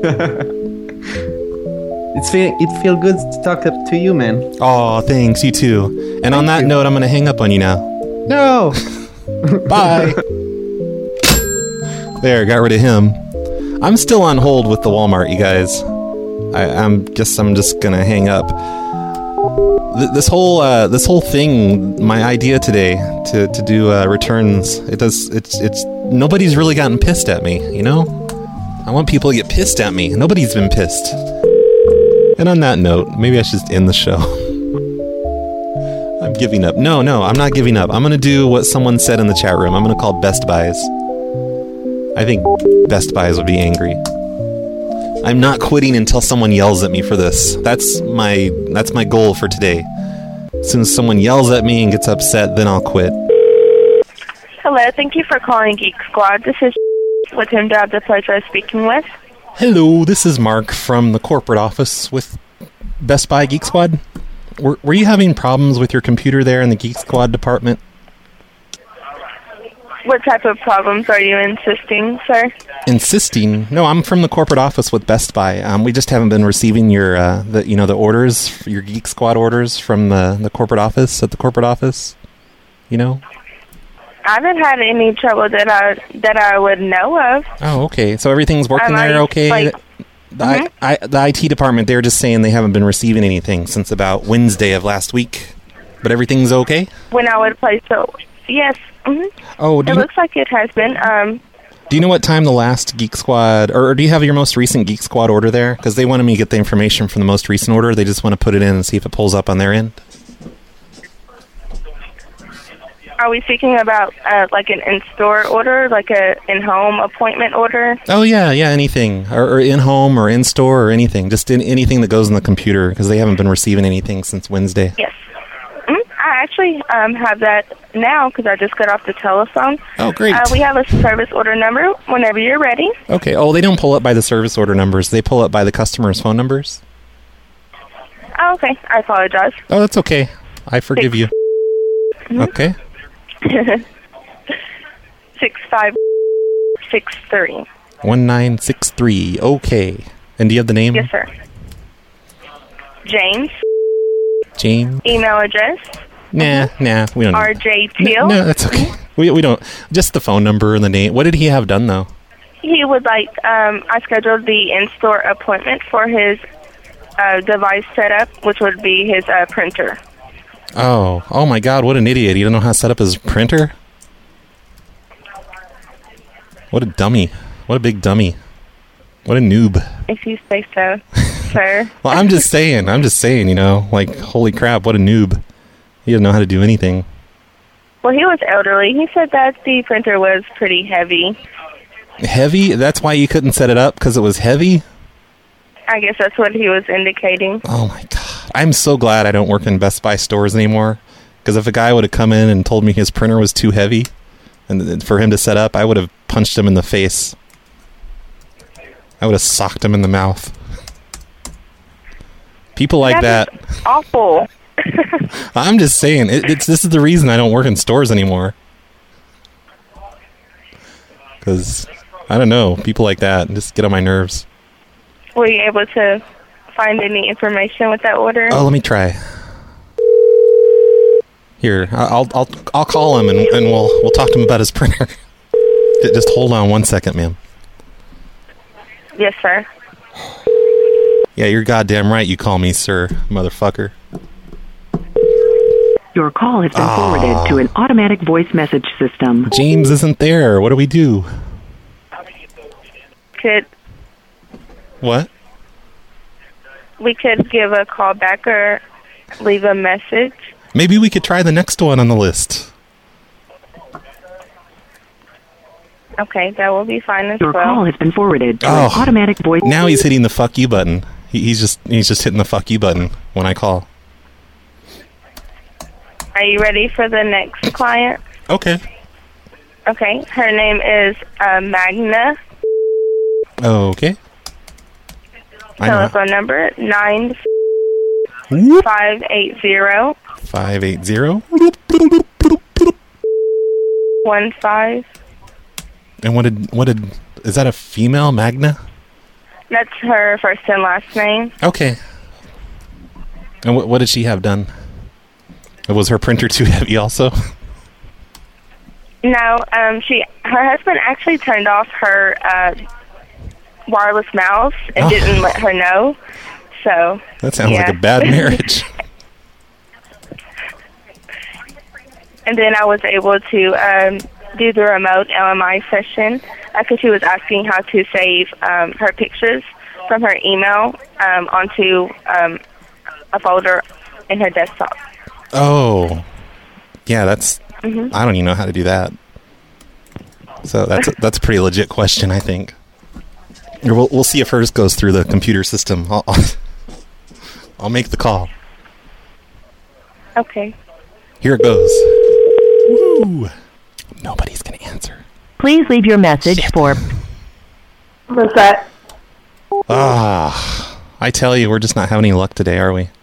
It's feel it feel good to talk up to you, man. Oh, thanks. You too. And on that you. note, I'm gonna hang up on you now. No. Bye. There, got rid of him. I'm still on hold with the Walmart, you guys. I, I'm guess I'm just gonna hang up. Th- this whole uh, this whole thing, my idea today to to do uh, returns. It does. It's it's nobody's really gotten pissed at me. You know, I want people to get pissed at me. Nobody's been pissed. And on that note, maybe I should just end the show. I'm giving up. No, no, I'm not giving up. I'm going to do what someone said in the chat room. I'm going to call Best Buys. I think Best Buys would be angry. I'm not quitting until someone yells at me for this. That's my that's my goal for today. As soon as someone yells at me and gets upset, then I'll quit. Hello, thank you for calling Geek Squad. This is with whom do I have the pleasure of speaking with? Hello, this is Mark from the corporate office with Best Buy Geek Squad. Were, were you having problems with your computer there in the Geek Squad department? What type of problems are you insisting, sir? Insisting? No, I'm from the corporate office with Best Buy. Um, we just haven't been receiving your, uh, the you know, the orders, your Geek Squad orders from the, the corporate office at the corporate office. You know? I haven't had any trouble that I that I would know of. Oh, okay. So everything's working Um, are there you, okay? like- The, I, I, the I T department, they're just saying they haven't been receiving anything since about Wednesday of last week. But everything's okay? When I would place the... Yes. Mm-hmm. Oh, do It you, looks like it has been. Um, do you know what time the last Geek Squad... Or, or do you have your most recent Geek Squad order there? Because they wanted me to get the information from the most recent order. They just want to put it in and see if it pulls up on their end. are we speaking about uh, like an in-store order, like a in-home appointment order? Oh, yeah, yeah, anything. Or, or in-home or in-store or anything. Just in, anything that goes in the computer, because they haven't been receiving anything since Wednesday. Yes. Mm, I actually um, have that now because I just got off the telephone. Oh, great. Uh, we have a service order number whenever you're ready. Okay. Oh, they don't pull up by the service order numbers. They pull up by the customer's phone numbers. Oh, okay. I apologize. Oh, that's okay. I forgive you. Mm-hmm. Okay. Six five six three. One nine six three. Okay. And do you have the name? Yes, sir. James. James. Email address. Nah, nah. We don't. R J Teal. No, that's okay. We we don't. Just the phone number and the name. What did he have done though? He would like. Um, I scheduled the in-store appointment for his uh, device setup, which would be his uh, printer. Oh, oh my God! What an idiot! He doesn't know how to set up his printer. What a dummy! What a big dummy! What a noob! If you say so, sir. Well, I'm just saying. I'm just saying. You know, like holy crap! What a noob! He didn't know how to do anything. Well, he was elderly. He said that the printer was pretty heavy. Heavy? That's why you couldn't set it up, because it was heavy? I guess that's what he was indicating. Oh my God. I'm so glad I don't work in Best Buy stores anymore. Because if a guy would have come in and told me his printer was too heavy and for him to set up, I would have punched him in the face. I would have socked him in the mouth. People like that. that. Awful. I'm just saying, it, it's this is the reason I don't work in stores anymore. Because, I don't know, people like that just get on my nerves. Were you able to find any information with that order? Oh, let me try. Here, I'll I'll I'll call him and and we'll we'll talk to him about his printer. Just hold on one second, ma'am. Yes, sir. Yeah, you're goddamn right. You call me sir, motherfucker. Your call has been oh. forwarded to an automatic voice message system. James isn't there. What do we do? Could What? we could give a call back or leave a message? Maybe we could try the next one on the list. Okay, that will be fine as Your well. call has been forwarded to Oh. an automatic voice. Now he's hitting the fuck you button. He, he's just he's just hitting the fuck you button when I call. Are you ready for the next client? Okay. Okay, her name is uh, Magna. Okay. I know. Telephone number nine five eight zero Five eight zero. one five. And what did what did is that a female Magna? That's her first and last name. Okay. And what what did she have done? Was her printer too heavy also? No, um, she her husband actually turned off her uh, wireless mouse and Oh. didn't let her know. So That sounds yeah. like a bad marriage. And then I was able to um, do the remote L M I session because she was asking how to save um, her pictures from her email um, onto um, a folder in her desktop. Oh. Yeah, that's Mhm. I don't even know how to do that. So that's a, that's a pretty legit question, I think. Or We'll we'll see if hers goes through the computer system. I'll I'll, I'll make the call. Okay. Here it goes. Woo. Nobody's gonna answer. Please leave your message for. What's that? Ah, I tell you, we're just not having any luck today, are we?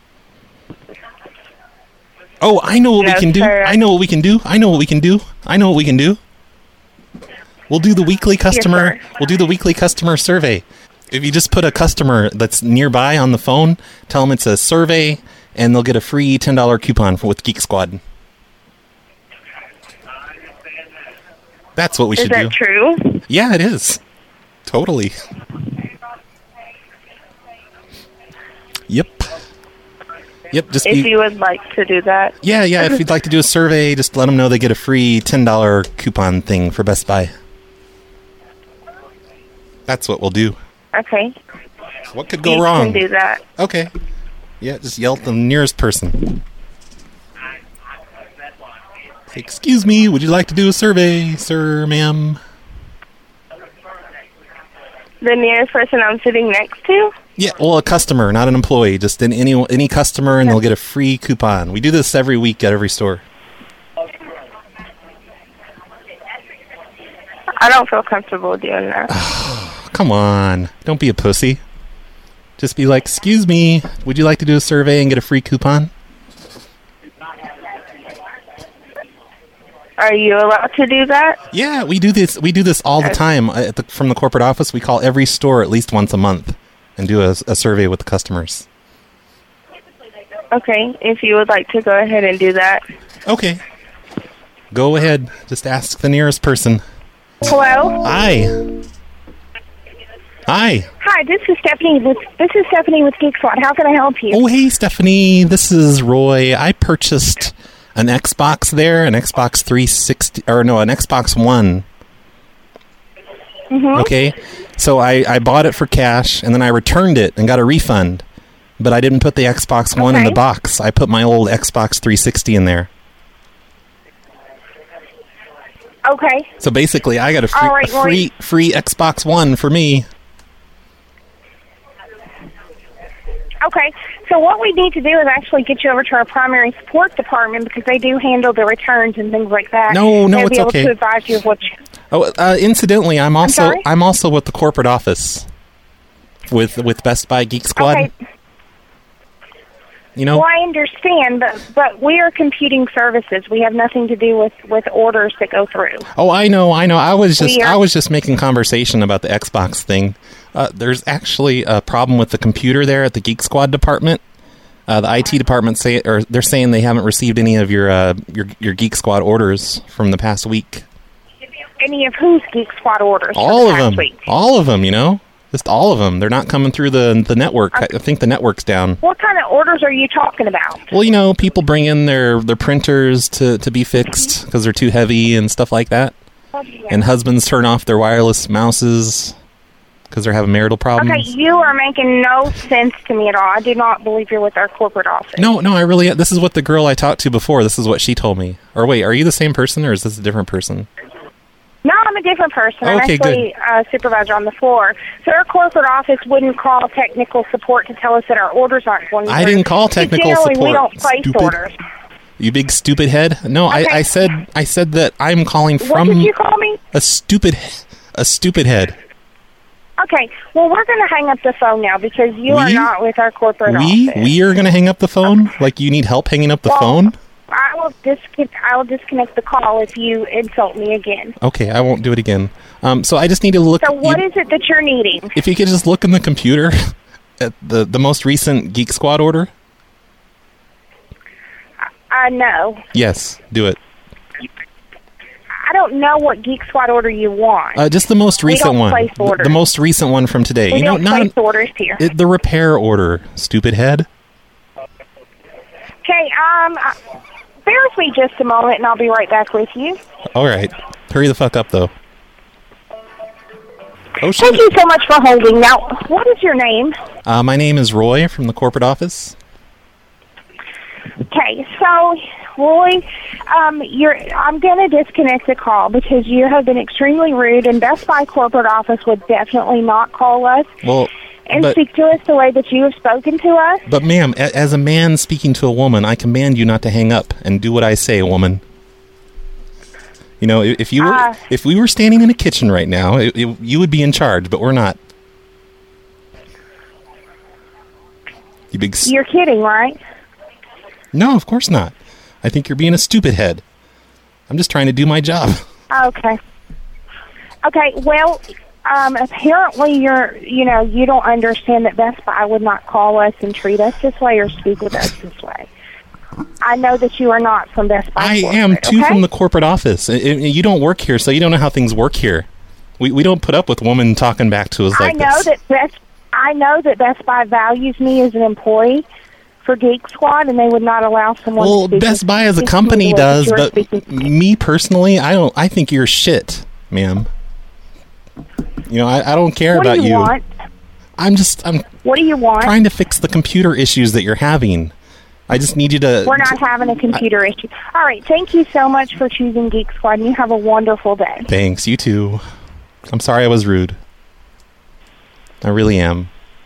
Oh, I know what No, we can do. sir. I know what we can do. I know what we can do. I know what we can do. We'll do the weekly customer. sir. We'll do the weekly customer survey. If you just put a customer that's nearby on the phone, tell them it's a survey, and they'll get a free ten dollar coupon for, with Geek Squad. That's what we Is should that do. true? Yeah, it is. Totally. Yep, just if be, you would like to do that. Yeah, yeah, if you'd like to do a survey, just let them know they get a free ten dollars coupon thing for Best Buy. That's what we'll do. Okay. What could go you wrong? You can do that. Okay. Yeah, just yell at the nearest person. Excuse me, would you like to do a survey, sir, ma'am? The nearest person I'm sitting next to? Yeah, well, a customer, not an employee. Just in any any customer, and they'll get a free coupon. We do this every week at every store. I don't feel comfortable doing that. Come on, don't be a pussy. Just be like, excuse me, would you like to do a survey and get a free coupon? Are you allowed to do that? Yeah, we do this. We do this all the time at the, from the corporate office. We call every store at least once a month and do a, a survey with the customers. Okay, if you would like to go ahead and do that. Okay. Go ahead. Just ask the nearest person. Hello? Hi. Hi. Hi, this is Stephanie. With, this is Stephanie with Geek Squad. How can I help you? Oh, hey, Stephanie. This is Roy. I purchased an Xbox there, an Xbox three sixty, or no, an Xbox One. Mm-hmm. Okay, so I, I bought it for cash, and then I returned it and got a refund. But I didn't put the Xbox One in the box. I put my old Xbox three sixty in there. Okay. So basically, I got a free, All right, a free, free Xbox One for me. Okay, so what we need to do is actually get you over to our primary support department because they do handle the returns and things like that. No, no, They'll it's be able okay. to advise you of what you... Oh, uh, incidentally, I'm also sorry? I'm also with the corporate office with with Best Buy Geek Squad. Okay. You know, Well, I understand, but, but we are computing services. We have nothing to do with, with orders that go through. Oh, I know, I know. I was just We are- I was just making conversation about the Xbox thing. Uh, there's actually a problem with the computer there at the Geek Squad department. Uh, the I T department say, or they're saying they haven't received any of your uh, your your Geek Squad orders from the past week. Any of whose Geek Squad orders? for All the of past them, week? all of them. You know, just all of them. They're not coming through the the network. I think the network's down. What kind of orders are you talking about? Well, you know, people bring in their, their printers to, to be fixed because they're too heavy and stuff like that. And husbands turn off their wireless mouses because they're having marital problems. Okay, you are making no sense to me at all. I do not believe you're with our corporate office. No, no, I really... This is what the girl I talked to before, this is what she told me. Or wait, are you the same person or is this a different person? No, I'm a different person. I'm Okay, actually a supervisor on the floor. So our corporate office wouldn't call technical support to tell us that our orders aren't going I through. didn't call technical Generally, support. we don't place Stupid. orders. You big stupid head? No, I, I said I said that I'm calling What from... did you call me? A stupid... A stupid head. Okay, well, we're going to hang up the phone now because you are We? not with our corporate We? office. We are going to hang up the phone? Like you need help hanging up the Well, phone? I will disconnect. I will disconnect the call if you insult me again. Okay, I won't do it again. Um, so I just need to look... So what you- is it that you're needing? If you could just look in the computer at the, the most recent Geek Squad order. I know. Yes, do it. I don't know what Geek Squad order you want. Uh, just the most We recent don't one. place The, orders. the most recent one from today. We you know, don't not place orders here. it, the repair order, stupid head. Okay, um, uh, bear with me just a moment, and I'll be right back with you. All right. Hurry the fuck up, though. Oh, Thank shit. you so much for holding. Now, what is your name? Uh, my name is Roy from the corporate office. Okay, so Roy, um, you're. I'm going to disconnect the call because you have been extremely rude, and Best Buy corporate office would definitely not call us Well, and but, speak to us the way that you have spoken to us. but ma'am, a- as a man speaking to a woman, I command you not to hang up and do what I say, woman. You know, i- if you were, Uh, if we were standing in a kitchen right now, it, it, you would be in charge, but we're not. You big... s- You're kidding, right? No, of course not. I think you're being a stupid head. I'm just trying to do my job. Okay. Okay, well, um, apparently you're, you know, you don't understand that Best Buy would not call us and treat us this way or speak with us this way. I know that you are not from Best Buy. I corporate, am too okay? from the corporate office. I- I- You don't work here, so you don't know how things work here. We we don't put up with women talking back to us like I know this. that Best I know that Best Buy values me as an employee, for Geek Squad, and they would not allow someone Well, to speak Best with- Buy as a speak company to the way that does, you're but speaking. me personally, I don't. I think you're shit, ma'am. You know, I, I don't care What about do you want? I'm just. I'm What do you want? trying to fix the computer issues that you're having. I just need you to. We're not having a computer issue. All right, thank you so much for choosing Geek Squad, and you have a wonderful day. Thanks. You too. I'm sorry I was rude. I really am.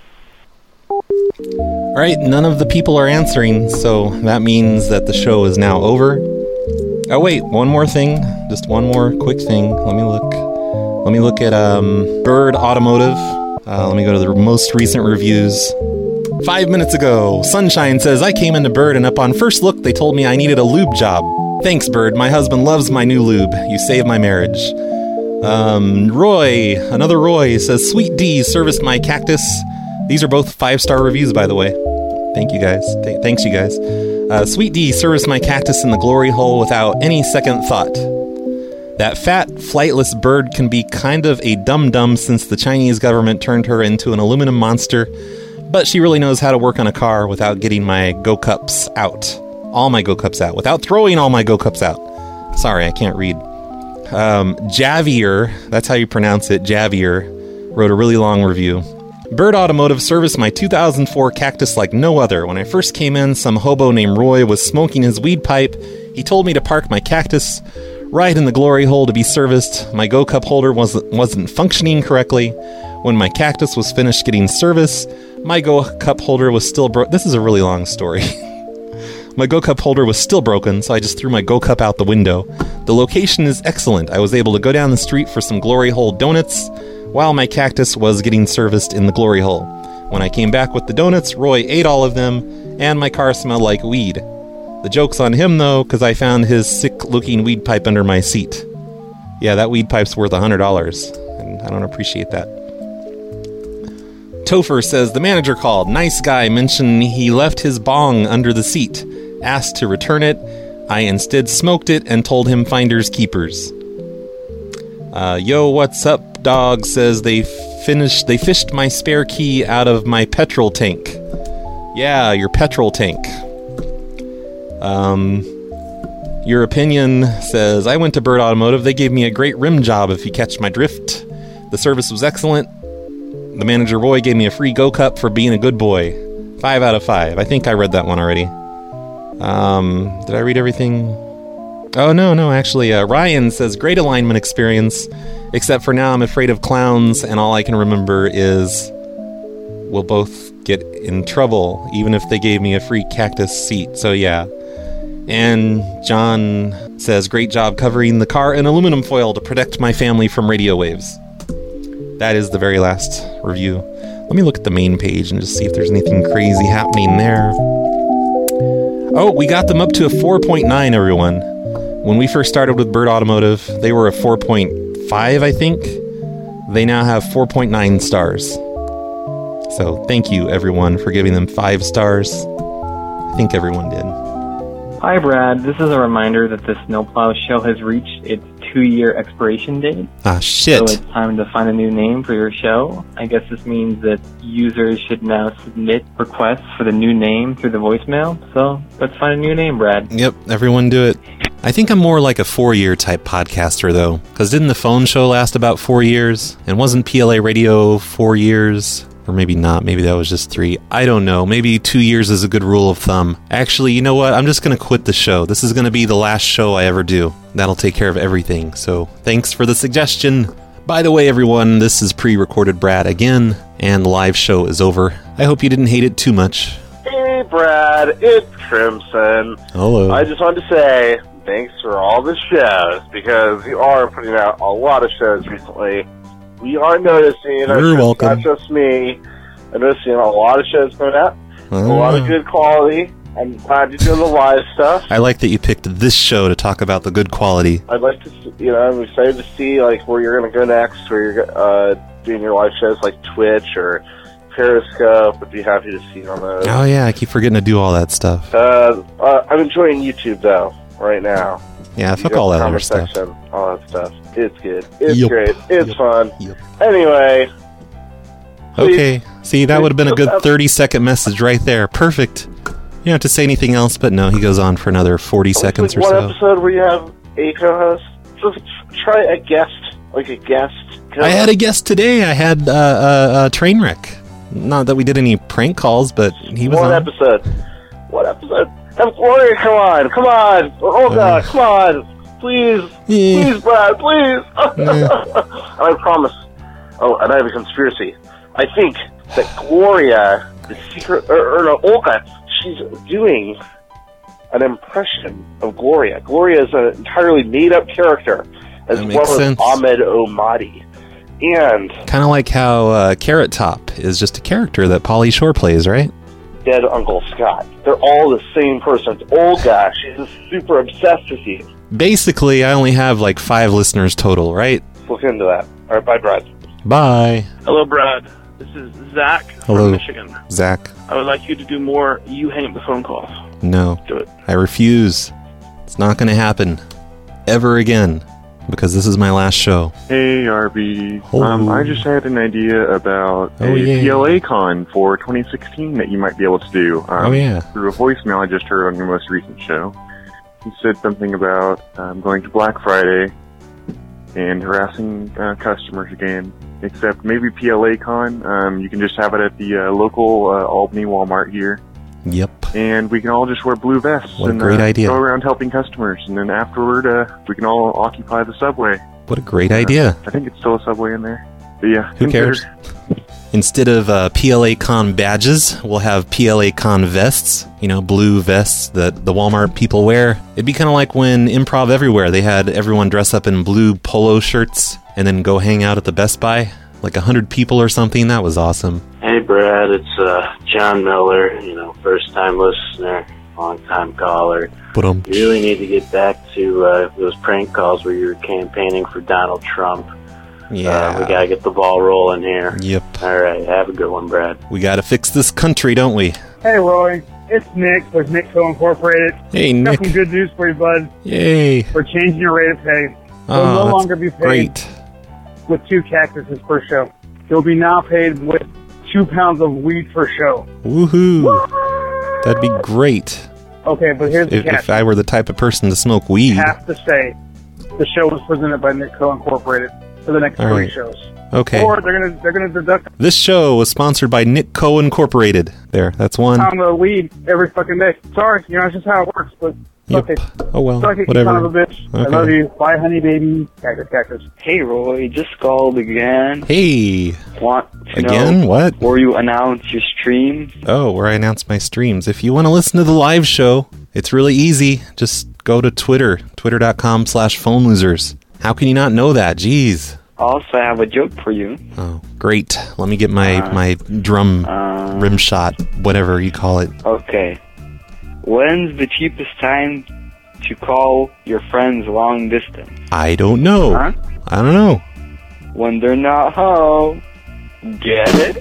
All right, none of the people are answering, so that means that the show is now over. Oh wait, one more thing. Just one more quick thing. Let me look. Let me look at um, Bird Automotive. Uh, let me go to the most recent reviews. Five minutes ago, Sunshine says, I came into Bird and upon first look, they told me I needed a lube job. Thanks, Bird. My husband loves my new lube. You saved my marriage. Um, Roy, another Roy, says, Sweet D serviced my cactus. These are both five-star reviews, by the way. Thank you, guys. Th- thanks, you guys. Uh, Sweet D serviced my cactus in the glory hole without any second thought. That fat, flightless bird can be kind of a dum-dum since the Chinese government turned her into an aluminum monster, but she really knows how to work on a car without getting my go-cups out. All my go-cups out. Without throwing all my go-cups out. Sorry, I can't read. Um, Javier, that's how you pronounce it, Javier, wrote a really long review. Bird Automotive serviced my two thousand four Cactus like no other. When I first came in, some hobo named Roy was smoking his weed pipe. He told me to park my Cactus right in the glory hole to be serviced. My go-cup holder wasn't, wasn't functioning correctly. When my Cactus was finished getting service, my go-cup holder was still broke. This is a really long story. My go-cup holder was still broken, so I just threw my go-cup out the window. The location is excellent. I was able to go down the street for some glory hole donuts while my Cactus was getting serviced in the glory hole. When I came back with the donuts, Roy ate all of them, and my car smelled like weed. The joke's on him, though, because I found his sick-looking weed pipe under my seat. Yeah, that weed pipe's worth one hundred dollars, and I don't appreciate that. Topher says, the manager called. Nice guy mentioned he left his bong under the seat. Asked to return it. I instead smoked it and told him finders keepers. Uh, yo, what's up, dog? Says they finished. They fished my spare key out of my petrol tank. Yeah, your petrol tank. Um, your opinion says I went to Bird Automotive. They gave me a great rim job. If you catch my drift, the service was excellent. The manager Roy gave me a free go cup for being a good boy. Five out of five. I think I read that one already. Um, did I read everything? Oh, no, no, actually, uh, Ryan says, great alignment experience, except for now I'm afraid of clowns, and all I can remember is we'll both get in trouble, even if they gave me a free cactus seat, so yeah. And John says, great job covering the car in aluminum foil to protect my family from radio waves. That is the very last review. Let me look at the main page and just see if there's anything crazy happening there. Oh, we got them up to a four point nine, everyone. When we first started with Bird Automotive, they were a four point five, I think. They now have four point nine stars. So thank you, everyone, for giving them five stars. I think everyone did. Hi, Brad. This is a reminder that the Snowplow Show has reached its two-year expiration date. Ah, shit. So it's time to find a new name for your show. I guess this means that users should now submit requests for the new name through the voicemail. So let's find a new name, Brad. Yep, everyone do it. I think I'm more like a four-year type podcaster, though. Because didn't the phone show last about four years? And wasn't P L A Radio four years? Or maybe not. Maybe that was just three. I don't know. Maybe two years is a good rule of thumb. Actually, you know what? I'm just going to quit the show. This is going to be the last show I ever do. That'll take care of everything. So thanks for the suggestion. By the way, everyone, this is pre-recorded Brad again, and the live show is over. I hope you didn't hate it too much. Hey, Brad. It's Crimson. Hello. I just wanted to say thanks for all the shows, because you are putting out a lot of shows recently. We are noticing, You're not, welcome. Just, not just me, I'm noticing a lot of shows coming out, Oh. a lot of good quality. I'm glad you're doing the live stuff. I like that you picked this show to talk about the good quality. I'd like to, see, you know, I'm excited to see like where you're going to go next, where you're uh, doing your live shows like Twitch or Periscope. I'd be happy to see you on those. Oh yeah, I keep forgetting to do all that stuff. Uh, uh, I'm enjoying YouTube though right now. Yeah, You fuck got all the that other comment stuff. section, all that stuff. It's good. It's Yup. great. It's Yup. fun. Yup. Anyway. Okay, see, that would have been a good Please- thirty second message right there. Perfect. You don't have to say anything else, but no, he goes on for another forty seconds or One so. episode where you have a co-host. Just try a guest, like a guest. I had a guest today. I had uh, uh, a train wreck. Not that we did any prank calls, but he was One on. episode. One episode. Have Gloria, come on, come on. Oh, God, come on. Please. Yeah. Please, Brad, please. Yeah. And I promise. Oh, and I have a conspiracy. I think that Gloria, the secret, or, or no, Olga, she's doing an impression of Gloria. Gloria is an entirely made-up character, as That well makes as sense. Ahmed Omadi. And Kind of like how uh, Carrot Top is just a character that Pauly Shore plays, right? Dead Uncle Scott. They're all the same person. It's Olga. She's just super obsessed with you. Basically, I only have like five listeners total, right? Look into that. All right, bye, Brad. Bye. Hello, Brad. This is Zach Hello, from Michigan. Zach. I would like you to do more you hang up the phone calls. No. Do it. I refuse. It's not going to happen. Ever again. Because this is my last show. Hey, R B. Oh. Um, I just had an idea about Oh, a yeah. P L A con for twenty sixteen that you might be able to do. Um, Oh, yeah. Through a voicemail I just heard on your most recent show. You said something about um, going to Black Friday and harassing uh, customers again. Except maybe P L A con, um, you can just have it at the uh, local uh, Albany Walmart here. Yep. And we can all just wear blue vests What a and great uh, idea. go around helping customers. And then afterward, uh, we can all occupy the subway. What a great idea. I think it's still a subway in there. But yeah, Who consider- cares? Instead of uh, P L A Con badges, we'll have P L A Con vests. You know, blue vests that the Walmart people wear. It'd be kind of like when Improv Everywhere, they had everyone dress up in blue polo shirts and then go hang out at the Best Buy. Like a hundred people or something. That was awesome. Hey, Brad, it's uh, John Miller, you know, first-time listener, long-time caller. But um, You really need to get back to uh, those prank calls where you were campaigning for Donald Trump. Yeah. Uh, we gotta get the ball rolling here. Yep. All right, have a good one, Brad. We gotta fix this country, don't we? Hey, Roy. It's Nick with Nick Co. Incorporated. Hey, Got Nick. some good news for you, bud. Yay. We're changing your rate of pay. You'll Oh, no that's longer be paid great. with two cactuses per show. You'll be now paid with two pounds of weed per show. Woohoo. That'd be great. Okay, but here's the If, catch. if I were the type of person to smoke weed. You have to say the show was presented by Nick Co. Incorporated for the next All three right. shows. Okay. Or they're gonna they're gonna deduct This show was sponsored by Nick Co. Incorporated. There, that's a one. pound of weed every fucking day. Sorry, you know, it's just how it works, but Yep. okay. Oh well, Suck it, you whatever. son of a bitch. I Okay. love you. Bye, honey, baby. Cactus, cactus. Hey, Roy, just called again. Hey. Want to Again? know What? where you announce your stream? Oh, where I announce my streams. If you want to listen to the live show, it's really easy. Just go to Twitter, twitter.com slash phone losers. How can you not know that? Jeez. Also, I have a joke for you. Oh, great. Let me get my, Uh, my drum uh, rim shot, whatever you call it. Okay. When's the cheapest time to call your friends long distance? I don't know. Huh? I don't know. When they're not home. Get it?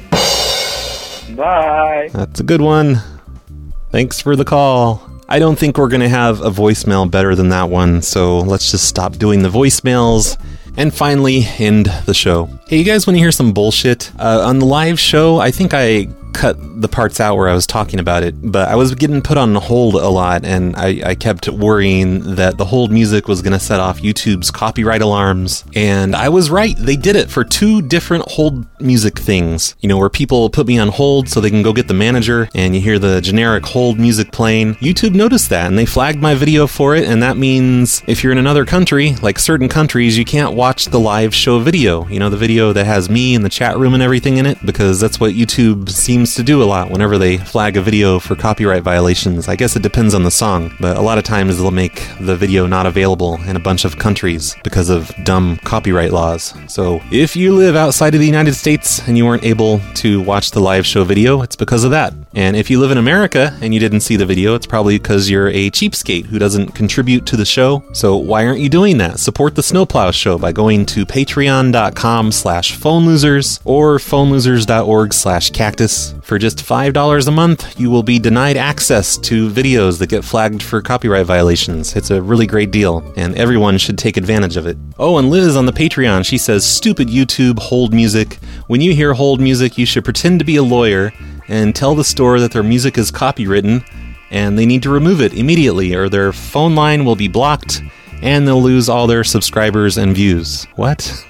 Bye. That's a good one. Thanks for the call. I don't think we're going to have a voicemail better than that one, so let's just stop doing the voicemails and finally end the show. Hey, you guys want to hear some bullshit? Uh, on the live show, I think I cut the parts out where I was talking about it, but I was getting put on hold a lot, and I, I kept worrying that the hold music was going to set off YouTube's copyright alarms, and I was right. They did it for two different hold music things, you know, where people put me on hold so they can go get the manager, and you hear the generic hold music playing. YouTube noticed that, and they flagged my video for it, and that means if you're in another country, like certain countries, you can't watch the live show video, you know, the video that has me and the chat room and everything in it, because that's what YouTube seems to do a lot whenever they flag a video for copyright violations. I guess it depends on the song, but a lot of times they'll make the video not available in a bunch of countries because of dumb copyright laws. So if you live outside of the United States and you weren't able to watch the live show video, it's because of that. And if you live in America and you didn't see the video, it's probably because you're a cheapskate who doesn't contribute to the show. So why aren't you doing that? Support the Snowplow Show by going to patreon.com slash phone losers or phonelosers.org slash cactus. For just five dollars a month, you will be denied access to videos that get flagged for copyright violations. It's a really great deal, and everyone should take advantage of it. Oh, and Liz on the Patreon, she says, stupid YouTube hold music. When you hear hold music, you should pretend to be a lawyer and tell the store that their music is copywritten and they need to remove it immediately or their phone line will be blocked and they'll lose all their subscribers and views. What?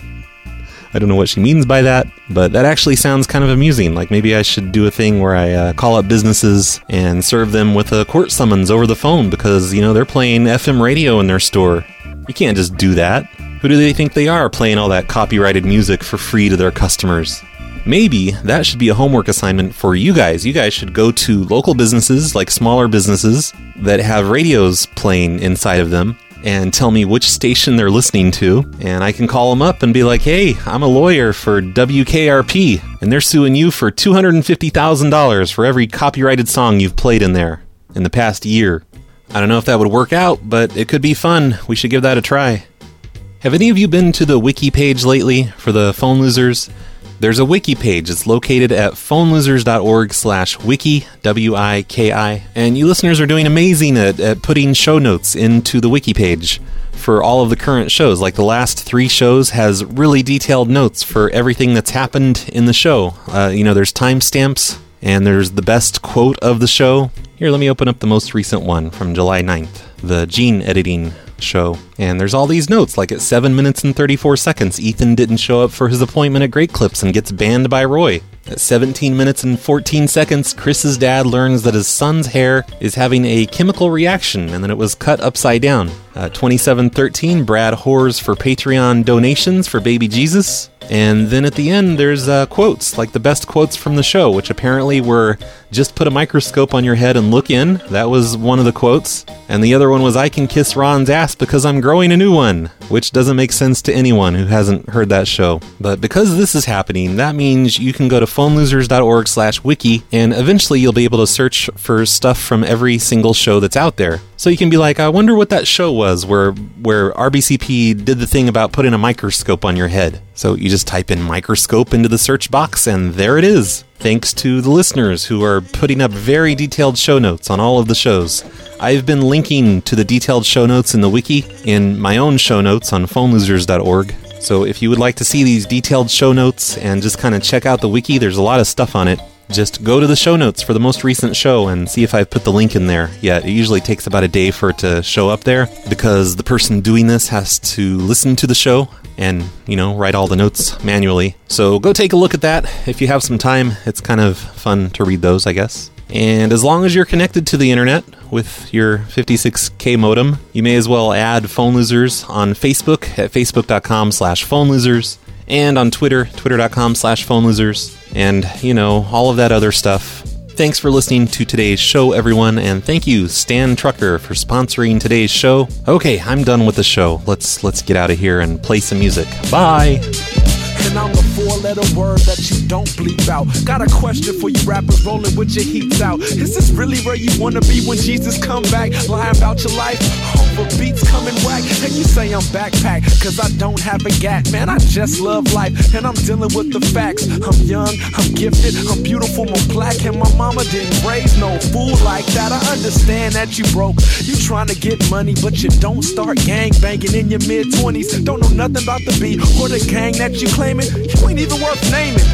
I don't know what she means by that, but that actually sounds kind of amusing. Like maybe I should do a thing where I uh, call up businesses and serve them with a court summons over the phone because, you know, they're playing F M radio in their store. You can't just do that. Who do they think they are playing all that copyrighted music for free to their customers? Maybe that should be a homework assignment for you guys. You guys should go to local businesses, like smaller businesses, that have radios playing inside of them and tell me which station they're listening to, and I can call them up and be like, hey, I'm a lawyer for W K R P, and they're suing you for two hundred fifty thousand dollars for every copyrighted song you've played in there in the past year. I don't know if that would work out, but it could be fun. We should give that a try. Have any of you been to the wiki page lately for the Phone Losers? There's a wiki page. It's located at phonelosers.org slash wiki, W I K I. And you listeners are doing amazing at, at putting show notes into the wiki page for all of the current shows. Like the last three shows has really detailed notes for everything that's happened in the show. Uh, you know, there's timestamps and there's the best quote of the show. Here, let me open up the most recent one from July ninth, the gene editing show, and there's all these notes. Like at seven minutes and thirty-four seconds, Ethan didn't show up for his appointment at Great Clips and gets banned by Roy. At seventeen minutes and fourteen seconds, Chris's dad learns that his son's hair is having a chemical reaction and that it was cut upside down. Uh, twenty-seven thirteen, Brad whores for Patreon donations for baby Jesus. And then at the end, there's uh, quotes, like the best quotes from the show, which apparently were, just put a microscope on your head and look in. That was one of the quotes. And the other one was, I can kiss Ron's ass because I'm growing a new one, which doesn't make sense to anyone who hasn't heard that show. But because this is happening, that means you can go to phonelosers.org slash wiki, and eventually you'll be able to search for stuff from every single show that's out there. So you can be like, I wonder what that show was where where R B C P did the thing about putting a microscope on your head. So you just type in microscope into the search box, and there it is. Thanks to the listeners who are putting up very detailed show notes on all of the shows. I've been linking to the detailed show notes in the wiki in my own show notes on phonelosers dot org. So if you would like to see these detailed show notes and just kind of check out the wiki, there's a lot of stuff on it. Just go to the show notes for the most recent show and see if I've put the link in there. Yeah, it usually takes about a day for it to show up there because the person doing this has to listen to the show and, you know, write all the notes manually. So go take a look at that if you have some time. It's kind of fun to read those, I guess. And as long as you're connected to the internet with your fifty-six K modem, you may as well add Phone Losers on Facebook at facebook.com slash phone losers and on Twitter, twitter.com slash phone losers, and, you know, all of that other stuff. Thanks for listening to today's show, everyone, and thank you, Stan Trucker, for sponsoring today's show. Okay, I'm done with the show. Let's let's get out of here and play some music. Bye! And I'm the four-letter word that you don't bleep out. Got a question for you rappers rolling with your heats out. Is this really where you wanna be when Jesus come back? Lying about your life? Over beats coming whack. And you say I'm backpack, cause I don't have a gat. Man, I just love life, and I'm dealing with the facts. I'm young, I'm gifted, I'm beautiful, I'm black, and my mama didn't raise no fool like that. I understand that you broke, you trying to get money, but you don't start gang banging in your mid-twenties. Don't know nothing about the beat or the gang that you claim. You ain't even worth naming.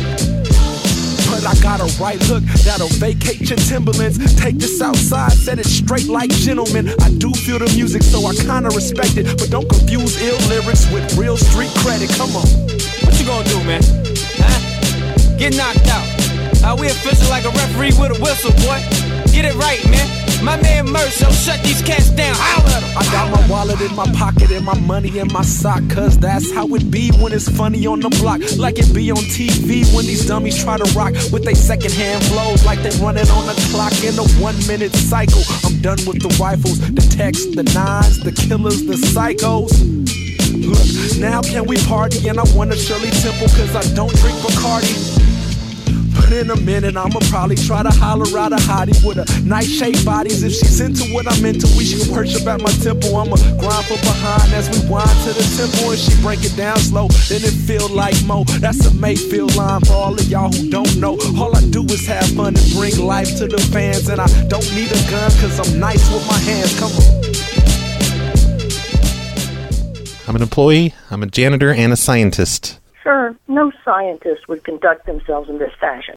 But I got a right hook that'll vacate your Timberlands. Take this outside, set it straight like gentlemen. I do feel the music, so I kinda respect it. But don't confuse ill lyrics with real street credit. Come on. What you gonna do, man? Huh? Get knocked out. Uh, we official like a referee with a whistle, boy. Get it right, man. My man Merch, so shut these cats down. Howl at 'em. I got my wallet in my pocket and my money in my sock, cause that's how it be when it's funny on the block. Like it be on T V when these dummies try to rock with they secondhand flows, like they running on the clock in a one minute cycle. I'm done with the rifles, the texts, the nines, the killers, the psychos. Look, now can we party? And I want a Shirley Temple cause I don't drink Bacardi. But in a minute, I'ma probably try to holler out a hottie with a nice shaped bodies. If she's into what I'm into, we should worship at my temple. I'ma grind from behind as we wind to the temple. And she break it down slow, then it feel like Mo. That's a Mayfield line for all of y'all who don't know. All I do is have fun and bring life to the fans. And I don't need a gun, cause I'm nice with my hands. Come on. I'm an employee, I'm a janitor, and a scientist. Sir, no scientist would conduct themselves in this fashion.